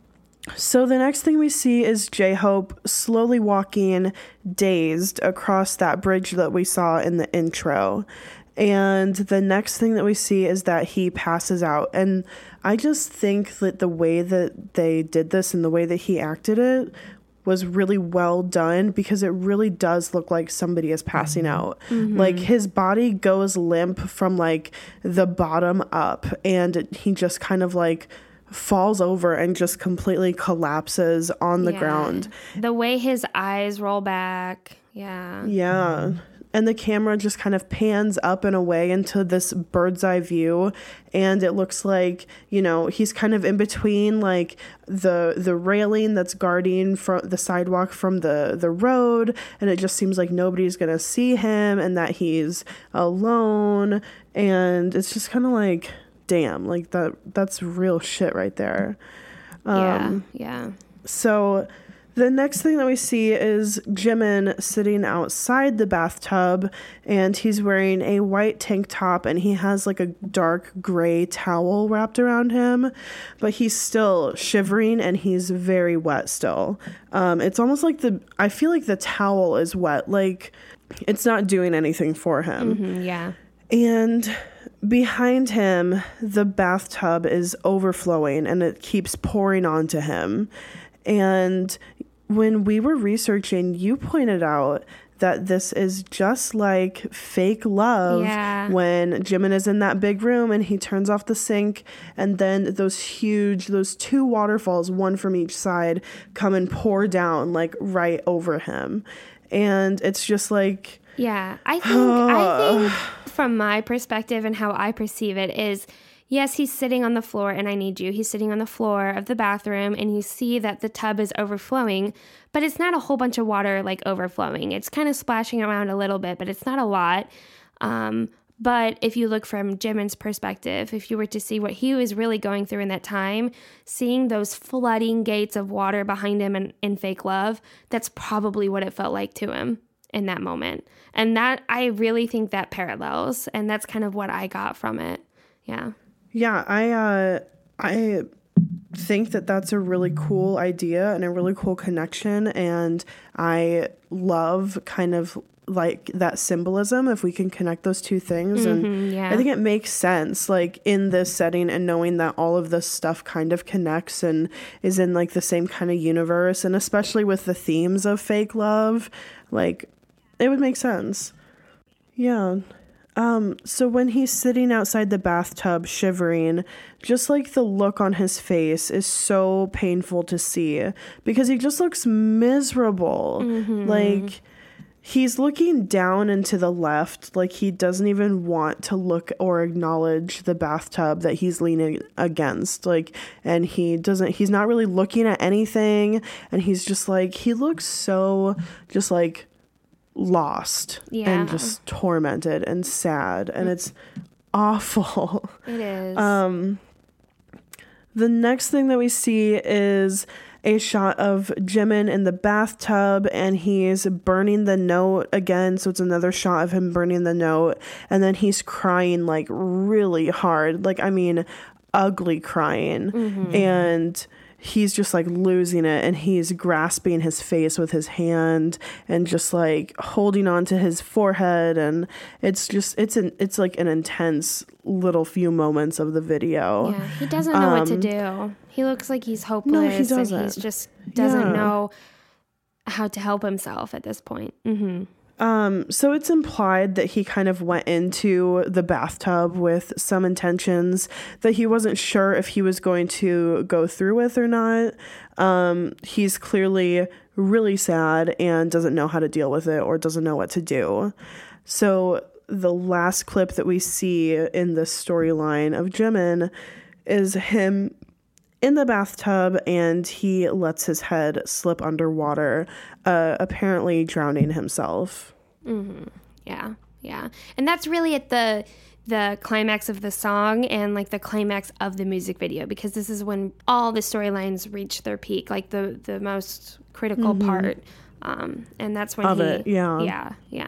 so the next thing we see is J-Hope slowly walking dazed across that bridge that we saw in the intro. And the next thing that we see is that he passes out. And I just think that the way that they did this and the way that he acted it was really well done, because it really does look like somebody is passing out. Mm-hmm. Like his body goes limp from like the bottom up, and he just kind of like falls over and just completely collapses on the yeah. ground. The way his eyes roll back. Yeah. Yeah. And the camera just kind of pans up and away into this bird's eye view. And it looks like, you know, he's kind of in between like the the railing that's guarding from the sidewalk from the, the road. And it just seems like nobody's going to see him and that he's alone. And it's just kind of like, damn, like that that's real shit right there. Um, yeah, yeah. So the next thing that we see is Jimin sitting outside the bathtub, and he's wearing a white tank top, and he has like a dark gray towel wrapped around him, but he's still shivering and he's very wet still. Um, it's almost like the, I feel like the towel is wet, like it's not doing anything for him. Mm-hmm, yeah. And behind him, the bathtub is overflowing and it keeps pouring onto him. And when we were researching, you pointed out that this is just like Fake Love, yeah. when Jimin is in that big room and he turns off the sink, and then those huge, those two waterfalls, one from each side, come and pour down like right over him. And it's just like... Yeah, I think, I think from my perspective and how I perceive it is... Yes, he's sitting on the floor, and I need you. He's sitting on the floor of the bathroom, and you see that the tub is overflowing, but it's not a whole bunch of water like overflowing. It's kind of splashing around a little bit, but it's not a lot. Um, but if you look from Jimin's perspective, if you were to see what he was really going through in that time, seeing those flooding gates of water behind him in, in Fake Love, that's probably what it felt like to him in that moment. And that, I really think that parallels, and that's kind of what I got from it. Yeah. Yeah, I uh, I think that that's a really cool idea and a really cool connection, and I love kind of like that symbolism if we can connect those two things. Mm-hmm, and yeah. I think it makes sense like in this setting, and knowing that all of this stuff kind of connects and is in like the same kind of universe, and especially with the themes of Fake Love, like it would make sense. Yeah. Um, so when he's sitting outside the bathtub shivering, just like the look on his face is so painful to see, because he just looks miserable. Mm-hmm. Like he's looking down and to the left, like he doesn't even want to look or acknowledge the bathtub that he's leaning against. Like, and he doesn't, he's not really looking at anything. And he's just like, he looks so just like lost yeah. and just tormented and sad, and it's awful. It is. Um, the next thing that we see is a shot of Jimin in the bathtub, and he's burning the note again. So it's another shot of him burning the note, and then he's crying like really hard, like I mean, ugly crying, mm-hmm. and he's just like losing it, and he's grasping his face with his hand and just like holding on to his forehead, and it's just it's an it's like an intense little few moments of the video. Yeah, he doesn't know um, what to do. He looks like he's hopeless. No, he doesn't. And he's just doesn't yeah. know how to help himself at this point. Mm-hmm. Um, so it's implied that he kind of went into the bathtub with some intentions that he wasn't sure if he was going to go through with or not. Um, he's clearly really sad and doesn't know how to deal with it or doesn't know what to do. So the last clip that we see in this storyline of Jimin is him in the bathtub, and he lets his head slip underwater, uh, apparently drowning himself. Mm-hmm. Yeah, yeah. And that's really at the the climax of the song and like the climax of the music video, because this is when all the storylines reach their peak, like the, the most critical mm-hmm. part. Um, and that's when of he, it, yeah. Yeah, yeah.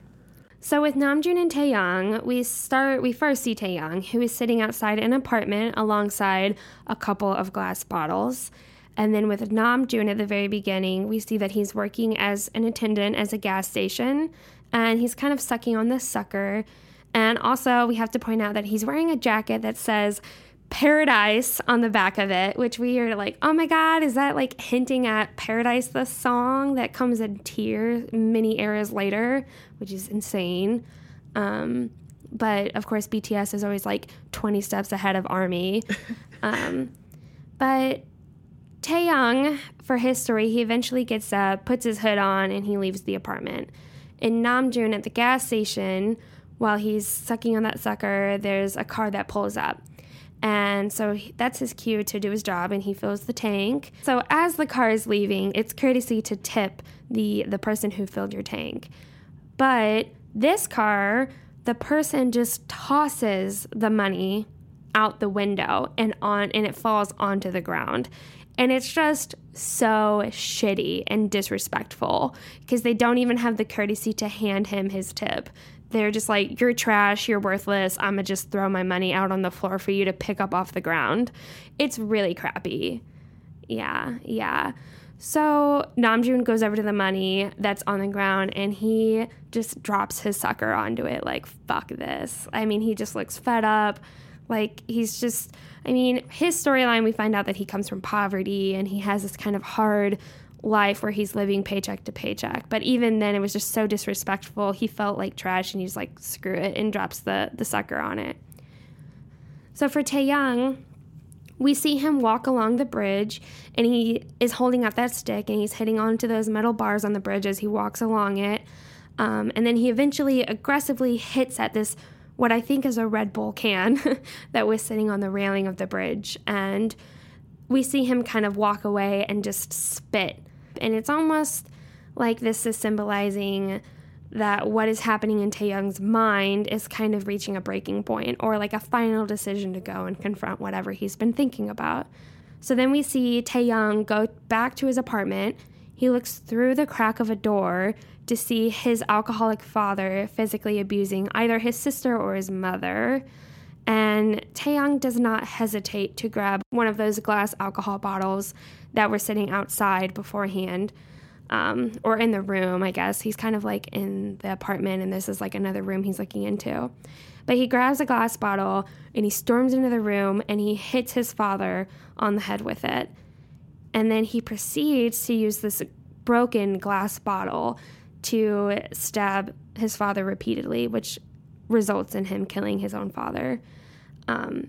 So with Namjoon and Taehyung, we start, we first see Taehyung, who is sitting outside an apartment alongside a couple of glass bottles. And then with Namjoon at the very beginning, we see that he's working as an attendant at a gas station, and he's kind of sucking on this sucker. And also, we have to point out that he's wearing a jacket that says Paradise on the back of it, which we are like, oh my God, is that like hinting at Paradise, the song that comes in Tear many eras later, which is insane. Um, but of course, B T S is always like twenty steps ahead of ARMY. um, but Taehyung, for his story, he eventually gets up, puts his hood on, and he leaves the apartment. And Namjoon at the gas station, while he's sucking on that sucker, there's a car that pulls up. And so he, that's his cue to do his job, and he fills the tank. So as the car is leaving, it's courtesy to tip the, the person who filled your tank. But this car, the person just tosses the money out the window and on, and it falls onto the ground. And it's just so shitty and disrespectful because they don't even have the courtesy to hand him his tip. They're just like, you're trash, you're worthless, I'm gonna just throw my money out on the floor for you to pick up off the ground. It's really crappy. Yeah, yeah. So Namjoon goes over to the money that's on the ground and he just drops his sucker onto it like, fuck this. I mean, he just looks fed up. Like, he's just, I mean, his storyline, we find out that he comes from poverty and he has this kind of hard life where he's living paycheck to paycheck. But even then, it was just so disrespectful. He felt like trash, and he's like, screw it, and drops the, the sucker on it. So for Taehyung, we see him walk along the bridge, and he is holding up that stick, and he's hitting onto those metal bars on the bridge as he walks along it. Um, and then he eventually aggressively hits at this, what I think is a Red Bull can that was sitting on the railing of the bridge. And we see him kind of walk away and just spit. And it's almost like this is symbolizing that what is happening in Taehyung's mind is kind of reaching a breaking point, or like a final decision to go and confront whatever he's been thinking about. So then we see Taehyung go back to his apartment. He looks through the crack of a door to see his alcoholic father physically abusing either his sister or his mother. And Taehyung does not hesitate to grab one of those glass alcohol bottles that were sitting outside beforehand, um, or in the room, I guess. He's kind of like in the apartment, and this is like another room he's looking into. But he grabs a glass bottle, and he storms into the room, and he hits his father on the head with it. And then he proceeds to use this broken glass bottle to stab his father repeatedly, which results in him killing his own father. Um,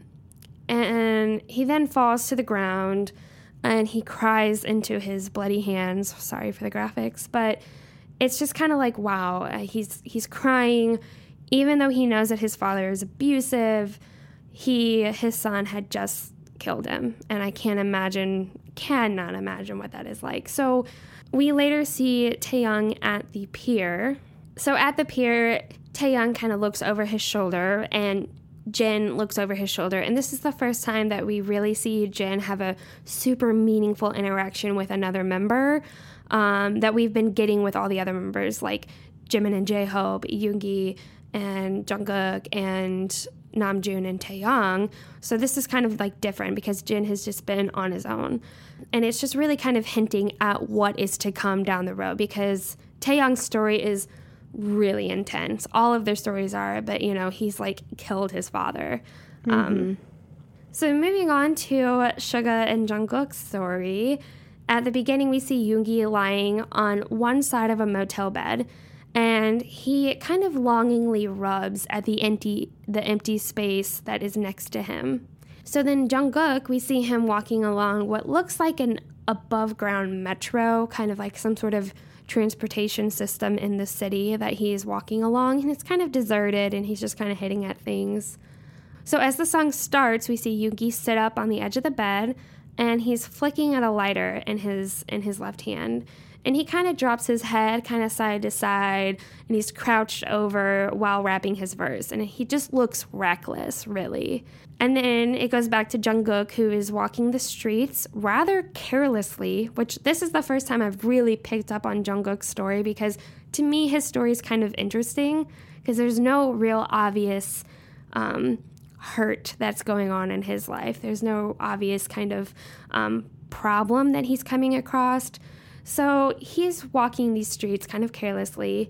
and he then falls to the ground, and he cries into his bloody hands. Sorry for the graphics, but it's just kind of like, wow, uh, he's he's crying, even though he knows that his father is abusive. He, his son had just killed him, and I can't imagine, cannot imagine what that is like. So we later see Taehyung at the pier. So at the pier, Taehyung kind of looks over his shoulder, and Jin looks over his shoulder. And this is the first time that we really see Jin have a super meaningful interaction with another member um, that we've been getting with all the other members, like Jimin and J-Hope, Yoongi and Jungkook, and Namjoon and Taehyung. So this is kind of like different because Jin has just been on his own. And it's just really kind of hinting at what is to come down the road, because Taehyung's story is really intense. All of their stories are, but you know, he's like killed his father. Mm-hmm. Um, so moving on to Suga and Jungkook's story. At the beginning, we see Yoongi lying on one side of a motel bed, and he kind of longingly rubs at the empty the empty space that is next to him. So then Jungkook, we see him walking along what looks like an above ground metro, kind of like some sort of transportation system in the city that he is walking along, and it's kind of deserted, and he's just kind of hitting at things. So as the song starts, we see Yoongi sit up on the edge of the bed, and he's flicking at a lighter in his in his left hand, And he kind of drops his head kind of side to side, and he's crouched over while rapping his verse. And he just looks reckless, really. And then it goes back to Jungkook, who is walking the streets rather carelessly, which this is the first time I've really picked up on Jungkook's story, because to me, his story is kind of interesting because there's no real obvious um, hurt that's going on in his life. There's no obvious kind of um, problem that he's coming across. So he's walking these streets kind of carelessly,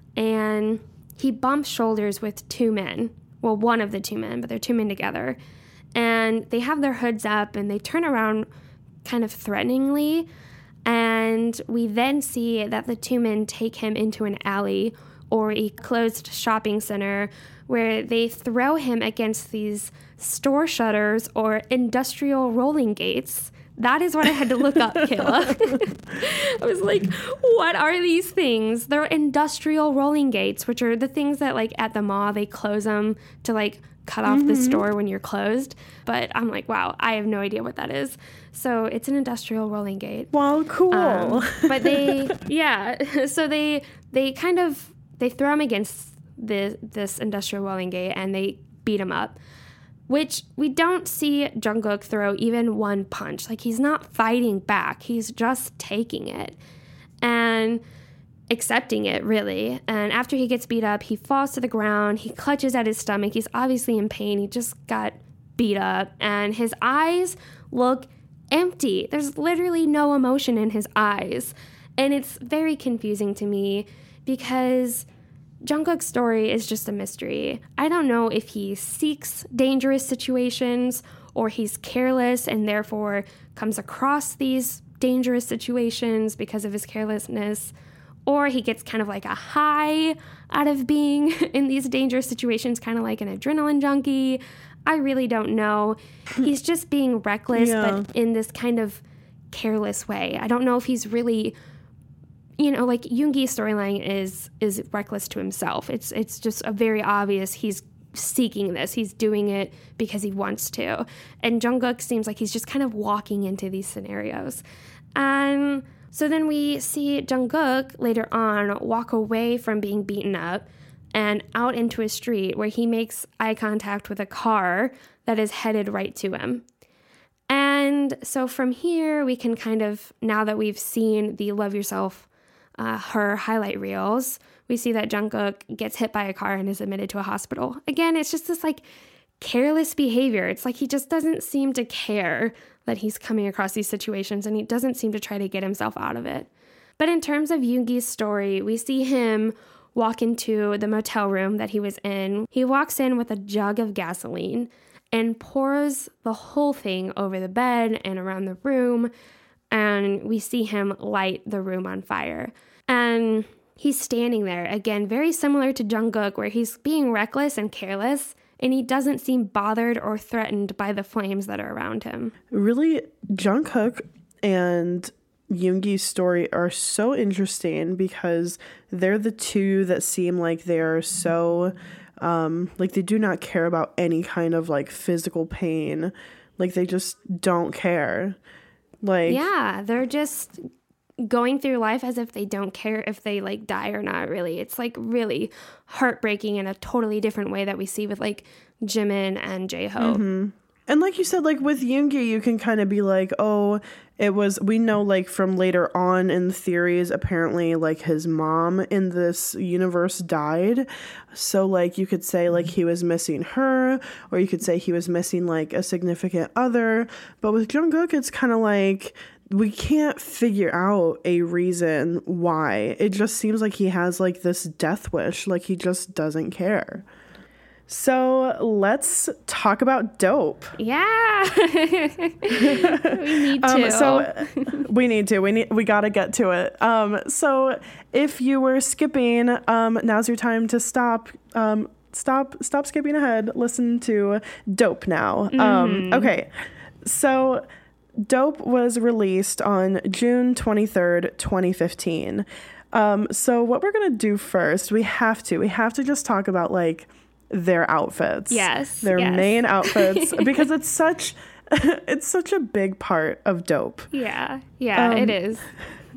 and he bumps shoulders with two men. Well, one of the two men, but they're two men together. And they have their hoods up, and they turn around kind of threateningly. And we then see that the two men take him into an alley or a closed shopping center where they throw him against these store shutters or industrial rolling gates. That is what I had to look up, Kayla. I was like, what are these things? They're industrial rolling gates, which are the things that, like, at the mall, they close them to, like, cut off mm-hmm. the store when you're closed. But I'm like, wow, I have no idea what that is. So it's an industrial rolling gate. Well, cool. Um, but they, yeah, so they they kind of, they throw him against the, this industrial rolling gate, and they beat him up. Which we don't see Jungkook throw even one punch. Like, he's not fighting back. He's just taking it and accepting it, really. And after he gets beat up, he falls to the ground. He clutches at his stomach. He's obviously in pain. He just got beat up. And his eyes look empty. There's literally no emotion in his eyes. And it's very confusing to me because Jungkook's story is just a mystery. I don't know if he seeks dangerous situations or he's careless and therefore comes across these dangerous situations because of his carelessness, or he gets kind of like a high out of being in these dangerous situations, kind of like an adrenaline junkie. I really don't know. He's just being reckless, yeah. but in this kind of careless way. I don't know if he's really... You know, like, Yoongi's storyline is is reckless to himself. It's it's just a very obvious he's seeking this. He's doing it because he wants to. And Jungkook seems like he's just kind of walking into these scenarios. And so then we see Jungkook later on walk away from being beaten up and out into a street where he makes eye contact with a car that is headed right to him. And so from here, we can kind of, now that we've seen the Love Yourself Uh, her highlight reels, we see that Jungkook gets hit by a car and is admitted to a hospital. Again, it's just this like careless behavior. It's like he just doesn't seem to care that he's coming across these situations, and he doesn't seem to try to get himself out of it. But in terms of Yoongi's story, we see him walk into the motel room that he was in. He walks in with a jug of gasoline and pours the whole thing over the bed and around the room, and we see him light the room on fire. And he's standing there, again, very similar to Jungkook, where he's being reckless and careless, and he doesn't seem bothered or threatened by the flames that are around him. Really, Jungkook and Yoongi's story are so interesting because they're the two that seem like they are so, um, like they do not care about any kind of like physical pain. Like they just don't care. Like, yeah, they're just going through life as if they don't care if they like die or not, really. It's like really heartbreaking in a totally different way that we see with like Jimin and J-Hope. Mm-hmm. And like you said, like with Yoongi, you can kind of be like, oh, it was, we know like from later on in the theories, apparently like his mom in this universe died. So like you could say like he was missing her, or you could say he was missing like a significant other. But with Jungkook, it's kind of like we can't figure out a reason why. It just seems like he has like this death wish, like he just doesn't care. So let's talk about Dope. Yeah. We need to. Um, so we need to. We need. We got to get to it. Um, so if you were skipping, um, now's your time to stop. Um, stop. Stop skipping ahead. Listen to Dope now. Mm. Um, okay. So Dope was released on June twenty-third, twenty fifteen. Um, so what we're gonna do first, we have to. We have to just talk about like their outfits. Yes. Their yes. main outfits, because it's such it's such a big part of Dope. Yeah. Yeah, um, it is.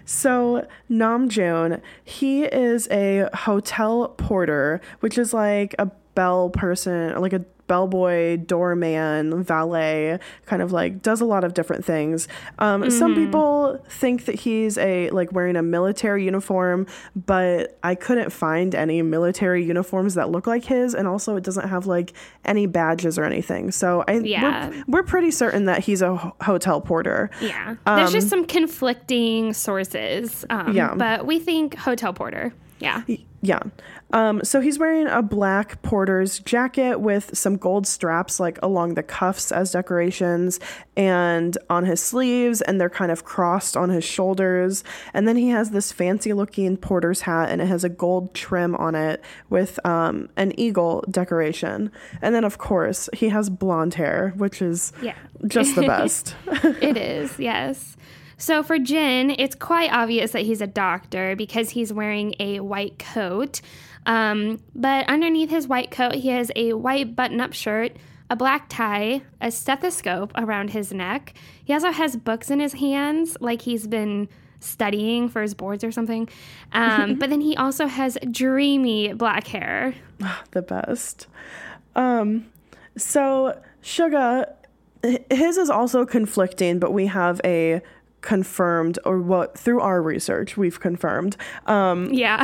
So Namjoon, he is a hotel porter, which is like a bell person, like a bellboy, doorman, valet, kind of like does a lot of different things. Um, mm-hmm. Some people think that he's a like wearing a military uniform, but I couldn't find any military uniforms that look like his, and also it doesn't have like any badges or anything. So I yeah. we're, we're pretty certain that he's a ho- hotel porter. Yeah, um, there's just some conflicting sources. Um, yeah, but we think hotel porter. Yeah. Yeah. Um, so he's wearing a black porter's jacket with some gold straps like along the cuffs as decorations and on his sleeves, and they're kind of crossed on his shoulders. And then he has this fancy looking porter's hat, and it has a gold trim on it with um, an eagle decoration. And then of course he has blonde hair, which is yeah. just the best. It is, yes. So for Jin, it's quite obvious that he's a doctor because he's wearing a white coat. Um, but underneath his white coat, he has a white button-up shirt, a black tie, a stethoscope around his neck. He also has books in his hands, like he's been studying for his boards or something. Um, but then he also has dreamy black hair. The best. Um, so Suga, his is also conflicting, but we have a confirmed, or what through our research we've confirmed. Um, yeah.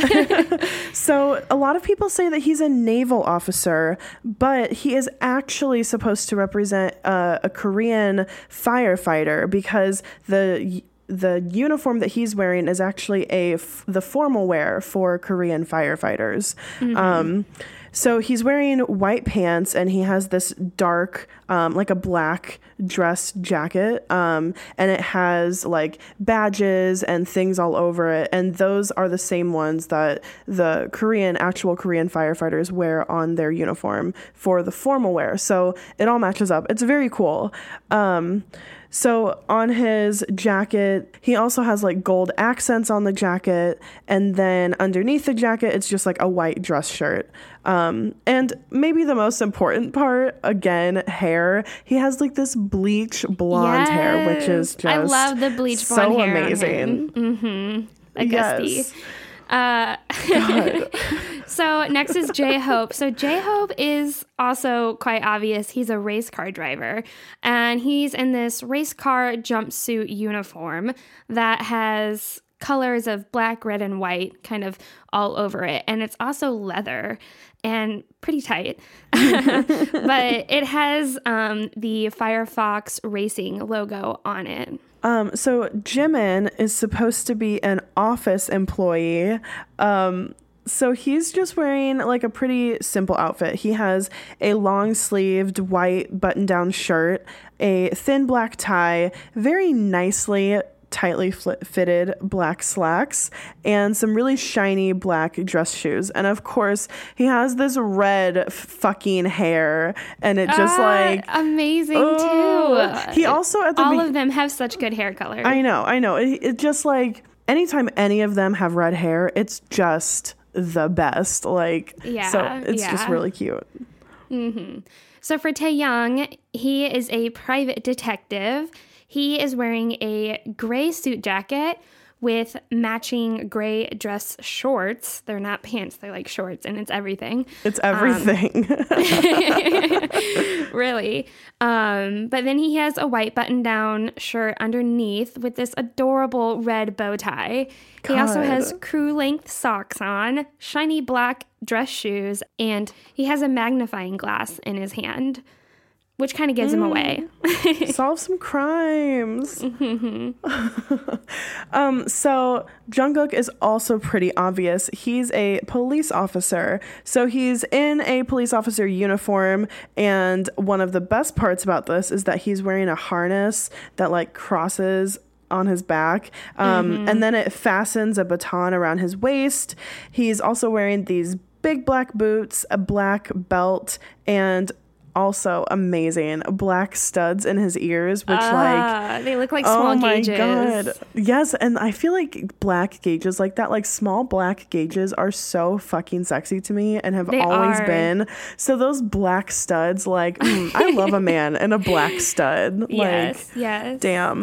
So a lot of people say that he's a naval officer, but he is actually supposed to represent uh, a Korean firefighter because the the uniform that he's wearing is actually a f- the formal wear for Korean firefighters. Mm-hmm. Um, so he's wearing white pants, and he has this dark, um, like a black dress jacket, um, and it has like badges and things all over it. And those are the same ones that the Korean, actual Korean firefighters wear on their uniform for the formal wear. So it all matches up. It's very cool. Um, So on his jacket, he also has like gold accents on the jacket. And then underneath the jacket, it's just like a white dress shirt. Um, and maybe the most important part, again, hair. He has like this bleach blonde yes. hair, which is just I love the bleach blonde so hair. amazing. Mm-hmm. A yes. Uh, so next is J-Hope. So J-Hope is also quite obvious. He's a race car driver, and he's in this race car jumpsuit uniform that has colors of black, red, and white kind of all over it. And it's also leather and pretty tight. But it has um, the Firefox Racing logo on it. Um, so Jimin is supposed to be an office employee. Um, so he's just wearing like a pretty simple outfit. He has a long sleeved white button down shirt, a thin black tie, very nicely tightly fitted black slacks, and some really shiny black dress shoes. And of course, he has this red f- fucking hair, and it just ah, like amazing oh. too. He also at the all be- of them have such good hair color. I know, I know. It, it just like anytime any of them have red hair, it's just the best. Like yeah, so it's yeah. just really cute. Mm-hmm. So for Taeyang, he is a private detective. He is wearing a gray suit jacket with matching gray dress shorts. They're not pants, they're like shorts, and it's everything. It's everything. Um, really. Um, but then he has a white button-down shirt underneath with this adorable red bow tie. God. He also has crew-length socks on, shiny black dress shoes, and he has a magnifying glass in his hand, which kind of gives mm. him away. Solve some crimes. um, so Jungkook is also pretty obvious. He's a police officer. So he's in a police officer uniform. And one of the best parts about this is that he's wearing a harness that like crosses on his back. Um, mm-hmm. And then it fastens a baton around his waist. He's also wearing these big black boots, a black belt, and also amazing black studs in his ears, which ah, like they look like small oh my gauges. God. Yes, and I feel like black gauges like that, like small black gauges, are so fucking sexy to me and have they always are. been. So those black studs, like mm, I love a man and a black stud. Yes, like, yes. Damn.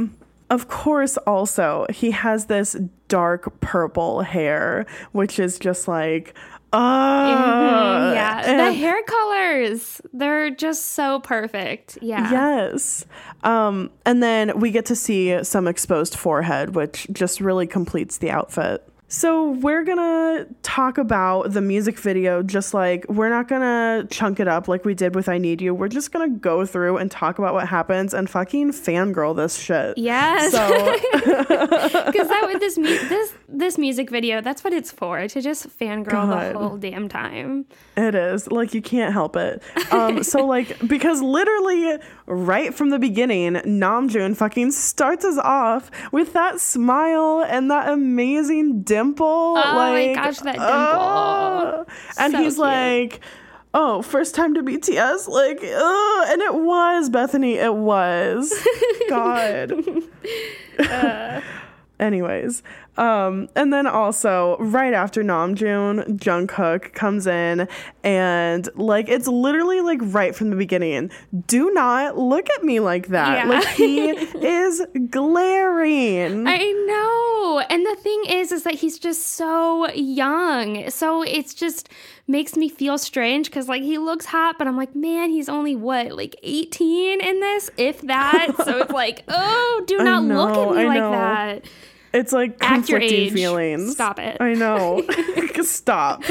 of course, also, he has this dark purple hair, which is just like, uh, mm-hmm, yeah. and, the hair colors, they're just so perfect. Yeah. Yes. Um, and then we get to see some exposed forehead, which just really completes the outfit. So we're going to talk about the music video, just like we're not going to chunk it up like we did with I Need You. We're just going to go through and talk about what happens and fucking fangirl this shit. Yes. So because that with this, mu- this this music video, that's what it's for, to just fangirl God. the whole damn time. It is. Like, you can't help it. Um, so, like, because literally right from the beginning, Namjoon fucking starts us off with that smile and that amazing dimple. Oh like, my gosh, that dimple. Oh. And So he's cute. like, oh, first time to B T S? Like, oh, and it was, Bethany. It was. God. Uh. Anyways, um, and then also right after Namjoon, Jungkook comes in and like it's literally like right from the beginning. Do not look at me like that. Yeah. Like he is glaring. I know. And the thing is, is that he's just so young. So it's just makes me feel strange because like he looks hot, but I'm like, man, he's only what, like eighteen in this, if that. So it's like, oh, do not know, look at me I like know. that. It's like Act your conflicting age. feelings. Stop it. I know. Stop.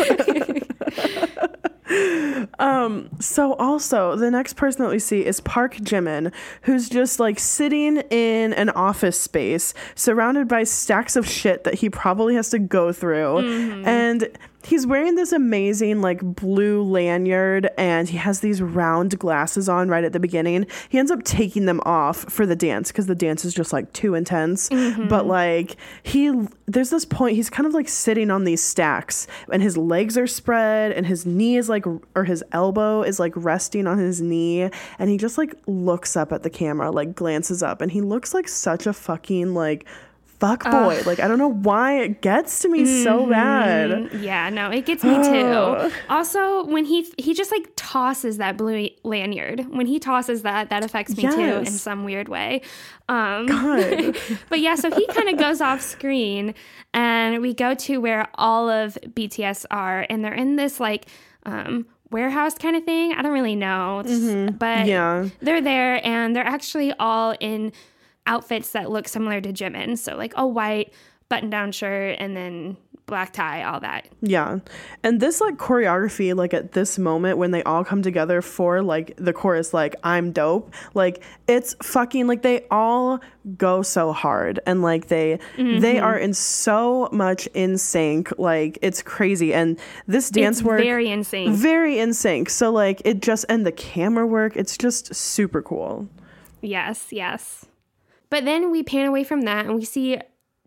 um, so also the next person that we see is Park Jimin, who's just like sitting in an office space surrounded by stacks of shit that he probably has to go through. Mm-hmm. And he's wearing this amazing like blue lanyard and he has these round glasses on right at the beginning. He ends up taking them off for the dance because the dance is just like too intense. Mm-hmm. But like he, there's this point he's kind of like sitting on these stacks and his legs are spread and his knee is like, or his elbow is like resting on his knee. And he just like looks up at the camera, like glances up, and he looks like such a fucking like fuck boy. Uh, like, I don't know why it gets to me mm-hmm. so bad. Yeah, no, it gets me too. Also, when he he just like tosses that blue lanyard, when he tosses that, that affects me yes. too in some weird way. Um, God. But yeah, so he kind of goes off screen and we go to where all of B T S are and they're in this like um, warehouse kind of thing. I don't really know. Mm-hmm. But yeah. they're there and they're actually all in outfits that look similar to Jimin. So like a white button-down shirt and then black tie, all that. Yeah. And this like choreography, like at this moment when they all come together for like the chorus, like I'm dope, like it's fucking like they all go so hard and like they mm-hmm. they are in so much in sync. Like it's crazy. And this dance it's work very in sync. Very in sync. So like it just, and the camera work, it's just super cool. Yes, yes. But then we pan away from that and we see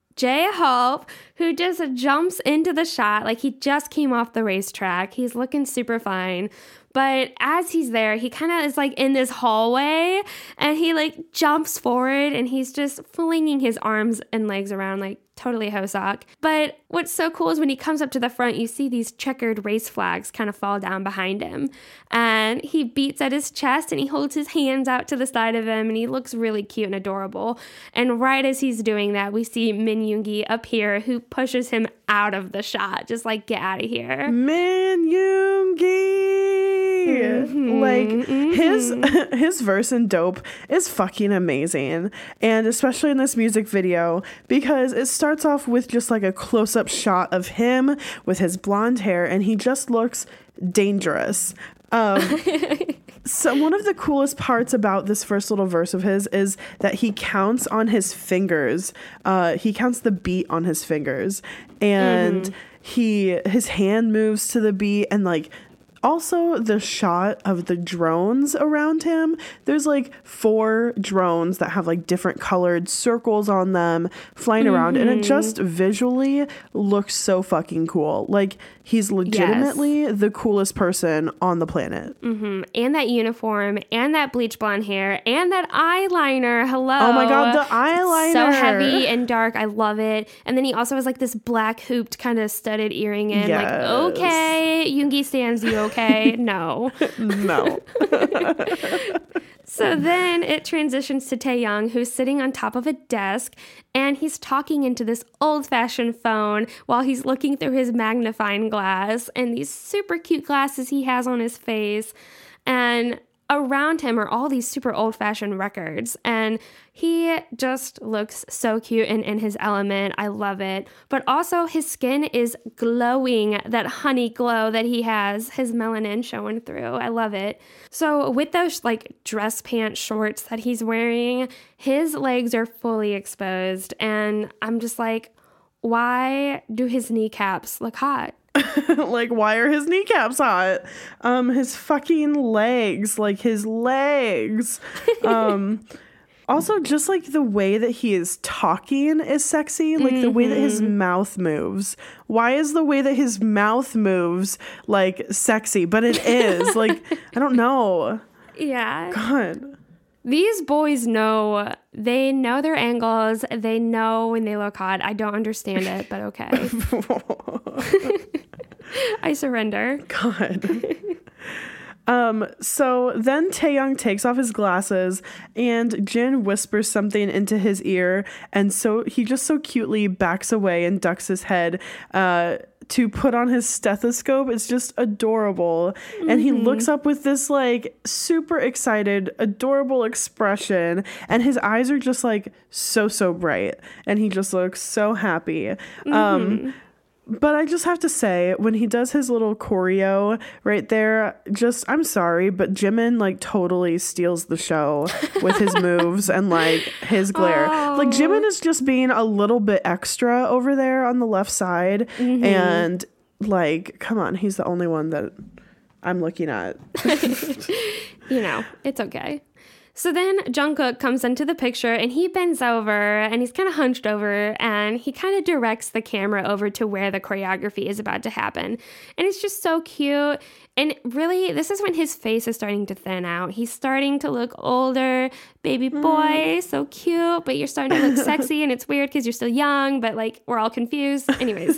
J-Hope, who just jumps into the shot like he just came off the racetrack. He's looking super fine. But as he's there, he kind of is like in this hallway and he like jumps forward and he's just flinging his arms and legs around like totally Hoseok. But what's so cool is when he comes up to the front, you see these checkered race flags kind of fall down behind him. And he beats at his chest and he holds his hands out to the side of him and he looks really cute and adorable. And right as he's doing that, we see Min Yoongi appear, who pushes him out of the shot. Just like, get out of here. Min Yoongi! Mm-hmm, like mm-hmm. his his verse in Dope is fucking amazing, and especially in this music video because it starts off with just like a close-up shot of him with his blonde hair and he just looks dangerous. Um, so one of the coolest parts about this first little verse of his is that he counts on his fingers. Uh, he counts the beat on his fingers, and mm-hmm. he his hand moves to the beat, and like also the shot of the drones around him. There's like four drones that have like different colored circles on them flying mm-hmm. around, and it just visually looks so fucking cool. Like he's legitimately yes. the coolest person on the planet. Mm-hmm. And that uniform and that bleach blonde hair and that eyeliner. Hello. Oh my God, the eyeliner. So heavy and dark. I love it. And then he also has like this black hooped kind of studded earring in. Yes. Like, okay, Yoongi stands you, okay? No. No. So then it transitions to Taehyung, who's sitting on top of a desk, and he's talking into this old-fashioned phone while he's looking through his magnifying glass and these super cute glasses he has on his face. And around him are all these super old-fashioned records, and he just looks so cute and in his element. I love it. But also his skin is glowing, that honey glow that he has, his melanin showing through. I love it. So with those like dress pant shorts that he's wearing, his legs are fully exposed, and I'm just like, why do his kneecaps look hot? Like, why are his kneecaps hot? Um, his fucking legs, like his legs. Um, also, just like the way that he is talking is sexy. Like mm-hmm. the way that his mouth moves. Why is the way that his mouth moves like sexy? But it is like, I don't know. Yeah. God. These boys know, they know their angles. They know when they look hot. I don't understand it, but okay. I surrender. God. um, so then Taehyung takes off his glasses and Jin whispers something into his ear. And so he just so cutely backs away and ducks his head uh, to put on his stethoscope. It's just adorable. Mm-hmm. And he looks up with this like super excited, adorable expression. And his eyes are just like so, so bright. And he just looks so happy. Mm-hmm. Um, But I just have to say, when he does his little choreo right there, just, I'm sorry, but Jimin, like, totally steals the show with his moves and, like, his glare. Oh. Like, Jimin is just being a little bit extra over there on the left side. Mm-hmm. And, like, come on, he's the only one that I'm looking at. You know, it's okay. So then Jungkook comes into the picture and he bends over and he's kind of hunched over and he kind of directs the camera over to where the choreography is about to happen. And it's just so cute. And really, this is when his face is starting to thin out. He's starting to look older, baby boy, mm. so cute, but you're starting to look sexy and it's weird because you're still young, but like we're all confused. Anyways.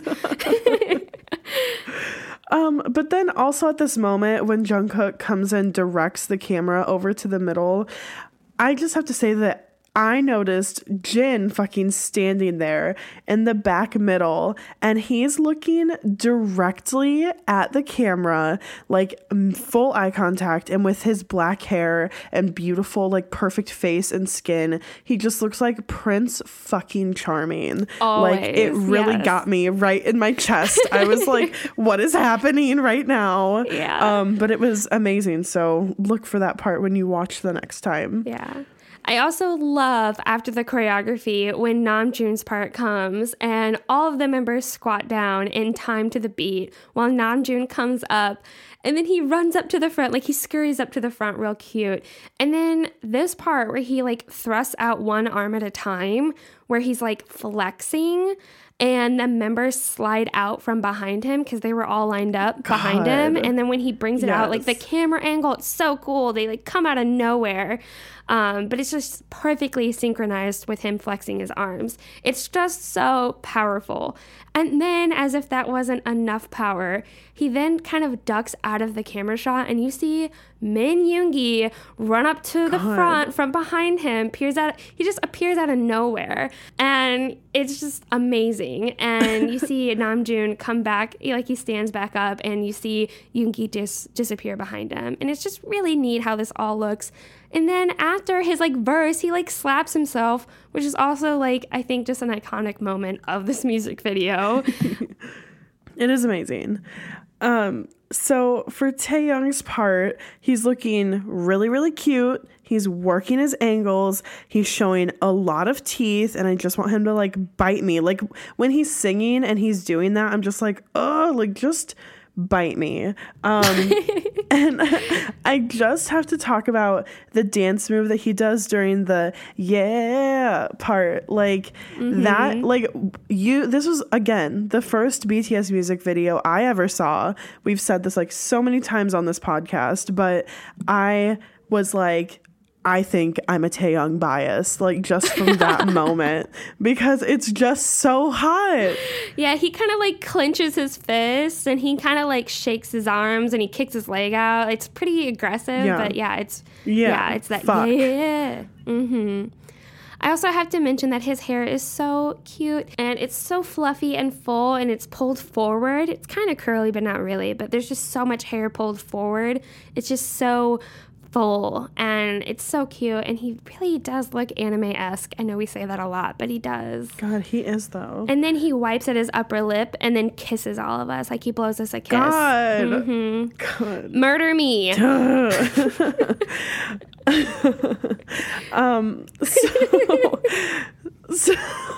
Um, but then also at this moment when Jungkook comes and directs the camera over to the middle, I just have to say that I noticed Jin fucking standing there in the back middle and he's looking directly at the camera, like full eye contact, and with his black hair and beautiful, like perfect face and skin, he just looks like Prince fucking Charming. Always, like it really yes. got me right in my chest. I was like, what is happening right now? Yeah. Um, but it was amazing. So look for that part when you watch the next time. Yeah. I also love after the choreography when Namjoon's part comes and all of the members squat down in time to the beat while Namjoon comes up and then he runs up to the front, like he scurries up to the front real cute. And then this part where he like thrusts out one arm at a time where he's like flexing and the members slide out from behind him because they were all lined up God. behind him. And then when he brings it yes. out, like the camera angle, it's so cool. They like come out of nowhere. Um, but it's just perfectly synchronized with him flexing his arms. It's just so powerful. And then, as if that wasn't enough power, he then kind of ducks out of the camera shot and you see Min Yoongi run up to the God. front from behind him, appears out, he just appears out of nowhere. And it's just amazing. And you see Namjoon come back, like he stands back up, and you see Yoongi dis- disappear behind him. And it's just really neat how this all looks. And then after his like verse, he like slaps himself, which is also like, I think just an iconic moment of this music video. It is amazing. Um, so for Taehyung's part, he's looking really, really cute. He's working his angles. He's showing a lot of teeth, and I just want him to like bite me. Like when he's singing and he's doing that, I'm just like, oh, like just bite me. Um, and I just have to talk about the dance move that he does during the yeah part. Like mm-hmm. that, like you, this was again, the first B T S music video I ever saw. We've said this like so many times on this podcast, but I was like, I think I'm a Taeyong bias, like just from that moment, because it's just so hot. Yeah, he kind of like clenches his fists and he kind of like shakes his arms and he kicks his leg out. It's pretty aggressive, Yeah. but yeah, it's Yeah, yeah, it's that fuck. yeah. Mm-hmm. I also have to mention that his hair is so cute and it's so fluffy and full and it's pulled forward. It's kind of curly, but not really. But there's just so much hair pulled forward. It's just so full and it's so cute. And he really does look anime-esque. I know we say that a lot, but he does. God, he is though. And then he wipes at his upper lip and then kisses all of us. Like he blows us a kiss. God. Mhm. God. Murder me. um. So. so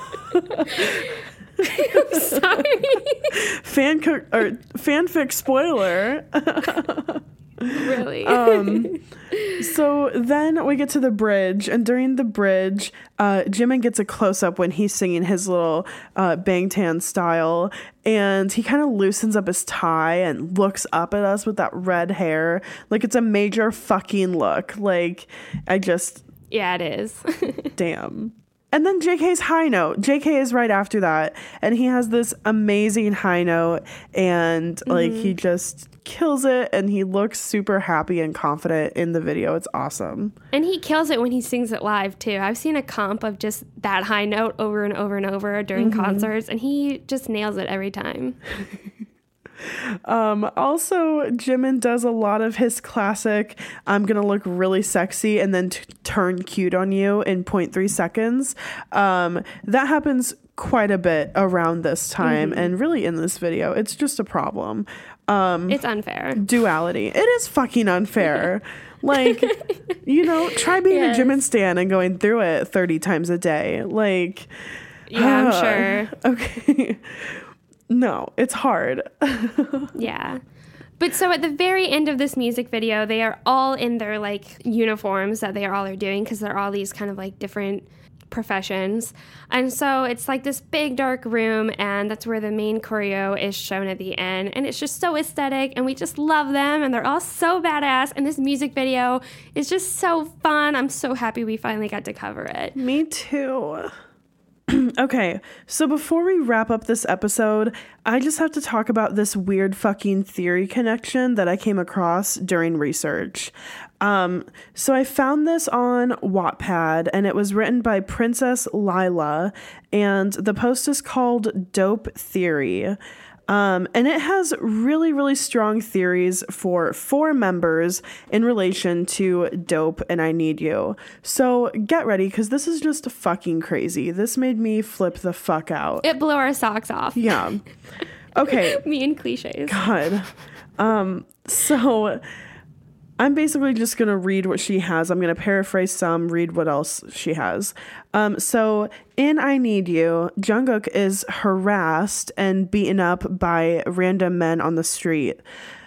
I'm sorry. fan co- or fanfic spoiler. Really? um, so then we get to the bridge, and during the bridge, uh, Jimin gets a close up when he's singing his little uh, Bangtan style, and he kind of loosens up his tie and looks up at us with that red hair, like it's a major fucking look. Like I just, Yeah, it is. damn. And then J K's high note. J K is right after that, and he has this amazing high note, and like he just kills it, and he looks super happy and confident in the video. It's awesome. And he kills it when he sings it live, too. I've seen a comp of just that high note over and over and over during concerts, and he just nails it every time. Um, also, Jimin does a lot of his classic, I'm going to look really sexy and then t- turn cute on you in zero point three seconds. Um, that happens quite a bit around this time Mm-hmm. and really in this video. It's just a problem. Um, It's unfair. duality. It is fucking unfair. Like, you know, try being Yes. a Jimin stan and going through it thirty times a day. Like, Yeah, I'm uh, sure. Okay. No, it's hard. Yeah. But so at the very end of this music video, they are all in their like uniforms that they are all are doing because they're all these kind of like different professions. And so it's like this big dark room, and that's where the main choreo is shown at the end. And it's just so aesthetic, and we just love them, and they're all so badass. And this music video is just so fun. I'm so happy we finally got to cover it. Me too. Okay, so before we wrap up this episode, I just have to talk about this weird fucking theory connection that I came across during research. Um, so I found this on Wattpad, and it was written by Princess Lila, and the post is called Dope Theory. Um, and it has really, really strong theories for four members in relation to Dope and I Need You. So get ready, because this is just fucking crazy. This made me flip the fuck out. It blew our socks off. Yeah. Okay. Me and cliches. God. Um, so I'm basically just going to read what she has. I'm going to paraphrase some, read what else she has. Um, so in I Need You, Jungkook is harassed and beaten up by random men on the street.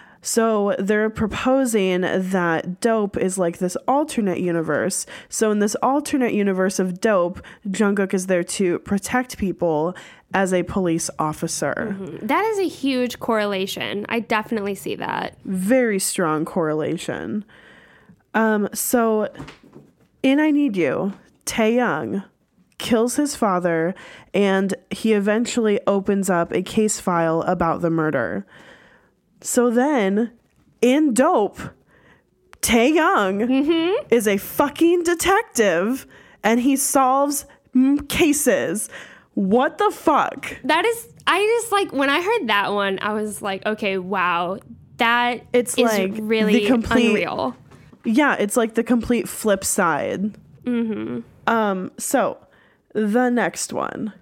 So they're proposing that Dope is like this alternate universe. So in this alternate universe of Dope, Jungkook is there to protect people as a police officer. Mm-hmm. That is a huge correlation. I definitely see that. Very strong correlation. Um, so in I Need You, Taeyong kills his father, and he eventually opens up a case file about the murder. So then, in Dope, Taeyong Mm-hmm. is a fucking detective, and he solves mm, cases. What the fuck? That is, I just like, when I heard that one, I was like, okay, wow, that It's is like really the complete- unreal. Yeah, it's like the complete flip side. Mm-hmm. Um, so the next one,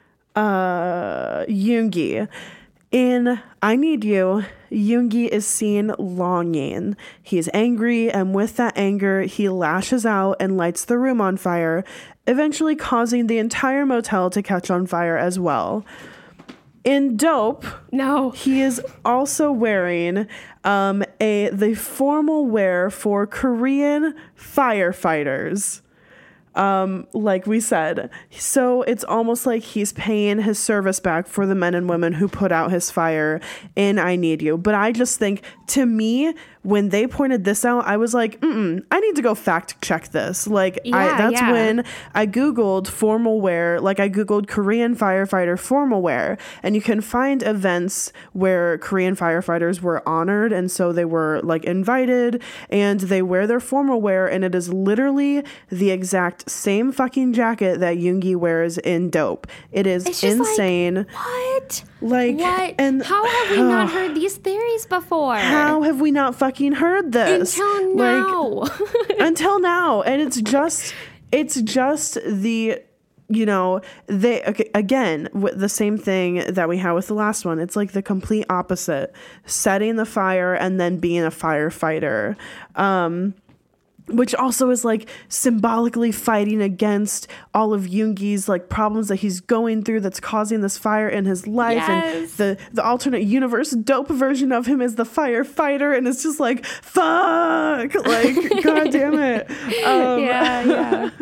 uh, Yoongi. In I Need You, Yoongi is seen longing. He's angry, and with that anger, he lashes out and lights the room on fire, eventually causing the entire motel to catch on fire as well. In Dope, No. he is also wearing um, a the formal wear for Korean firefighters. Um, like we said. So it's almost like he's paying his service back for the men and women who put out his fire in I Need You. But I just think, to me, when they pointed this out, I was like, mm I need to go fact check this. Like, Yeah, I, that's yeah. when I Googled formal wear, like I Googled Korean firefighter formal wear, and you can find events where Korean firefighters were honored. And so they were like invited and they wear their formal wear. And it is literally the exact same fucking jacket that Yoongi wears in Dope. It is It's just like, insane. What? Like, What? and How have we not heard these theories before? how have we not fucking heard this? Until Like, now. until now. And it's just, it's just the, you know, they, okay, again, with the same thing that we had with the last one. It's like the complete opposite, setting the fire and then being a firefighter. Um, which also is like symbolically fighting against all of Yoongi's like problems that he's going through that's causing this fire in his life. Yes. And the, the alternate universe Dope version of him is the firefighter. And it's just like, fuck, like, God damn it. Um, yeah, yeah.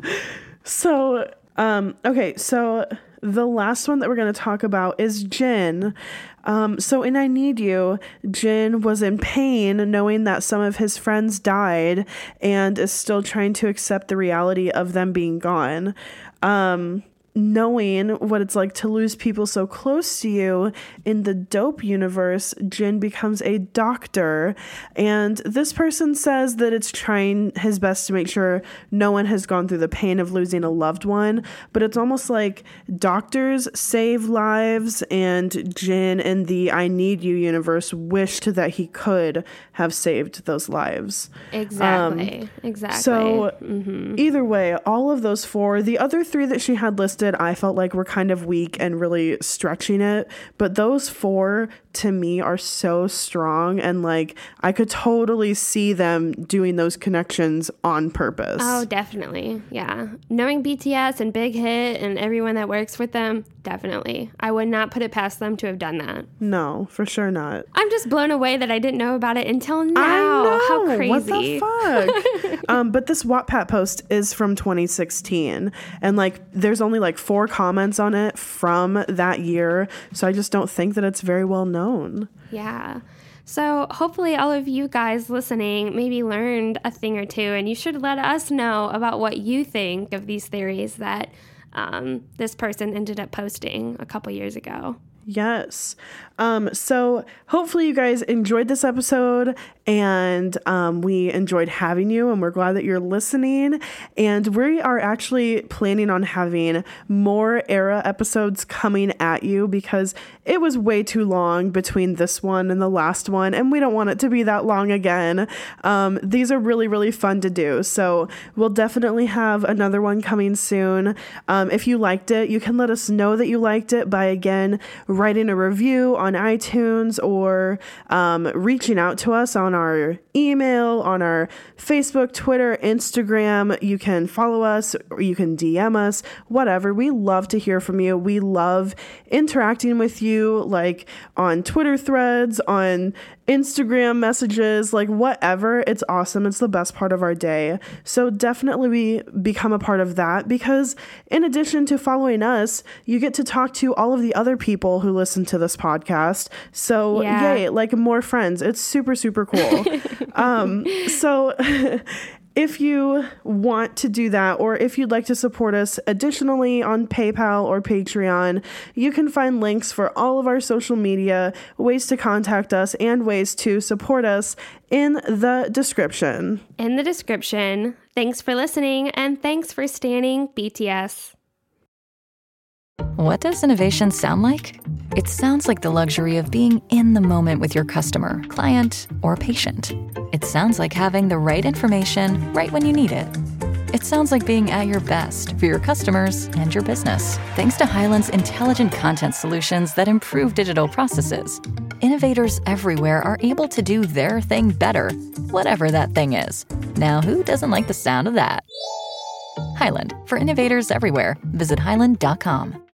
So, um, okay, so the last one that we're going to talk about is Jin. Um, so in I Need You, Jin was in pain knowing that some of his friends died and is still trying to accept the reality of them being gone. Um, knowing what it's like to lose people so close to you, in the Dope universe, Jin becomes a doctor. And this person says that it's trying his best to make sure no one has gone through the pain of losing a loved one. But it's almost like doctors save lives, and Jin in the I Need You universe wished that he could have saved those lives. Exactly. Um, exactly. So mm-hmm. either way, all of those four, the other three that she had listed, I felt like were kind of weak and really stretching it. But those four to me are so strong, and like I could totally see them doing those connections on purpose. Oh, definitely. Yeah. Knowing B T S and Big Hit and everyone that works with them, definitely. I would not put it past them to have done that. No, for sure not. I'm just blown away that I didn't know about it until now. I know. How crazy. What the fuck? um, but this Wattpad post is from twenty sixteen, and like there's only like four comments on it from that year, so I just don't think that it's very well known. Yeah. So hopefully all of you guys listening maybe learned a thing or two, and you should let us know about what you think of these theories that um, this person ended up posting a couple years ago. Yes. Um, so hopefully you guys enjoyed this episode, and um, we enjoyed having you, and we're glad that you're listening. And we are actually planning on having more Era episodes coming at you, because it was way too long between this one and the last one, and we don't want it to be that long again. Um, these are really, really fun to do. So we'll definitely have another one coming soon. Um, if you liked it, you can let us know that you liked it by, again, writing a review on iTunes, or um, reaching out to us on our email, on our Facebook, Twitter, Instagram. You can follow us, or you can D M us, whatever. We love to hear from you. We love interacting with you, like on Twitter threads, on Instagram messages, like whatever. It's awesome. It's the best part of our day. So definitely we become a part of that, because in addition to following us, you get to talk to all of the other people who listen to this podcast. So Yeah. yay, like more friends. It's super, super cool. um, so if you want to do that, or if you'd like to support us additionally on PayPal or Patreon, you can find links for all of our social media, ways to contact us, and ways to support us in the description. In the description. Thanks for listening, and thanks for standing B T S. What does innovation sound like? It sounds like the luxury of being in the moment with your customer, client, or patient. It sounds like having the right information right when you need it. It sounds like being at your best for your customers and your business. Thanks to Hyland's intelligent content solutions that improve digital processes, innovators everywhere are able to do their thing better, whatever that thing is. Now, who doesn't like the sound of that? Hyland, for innovators everywhere. Visit hyland dot com.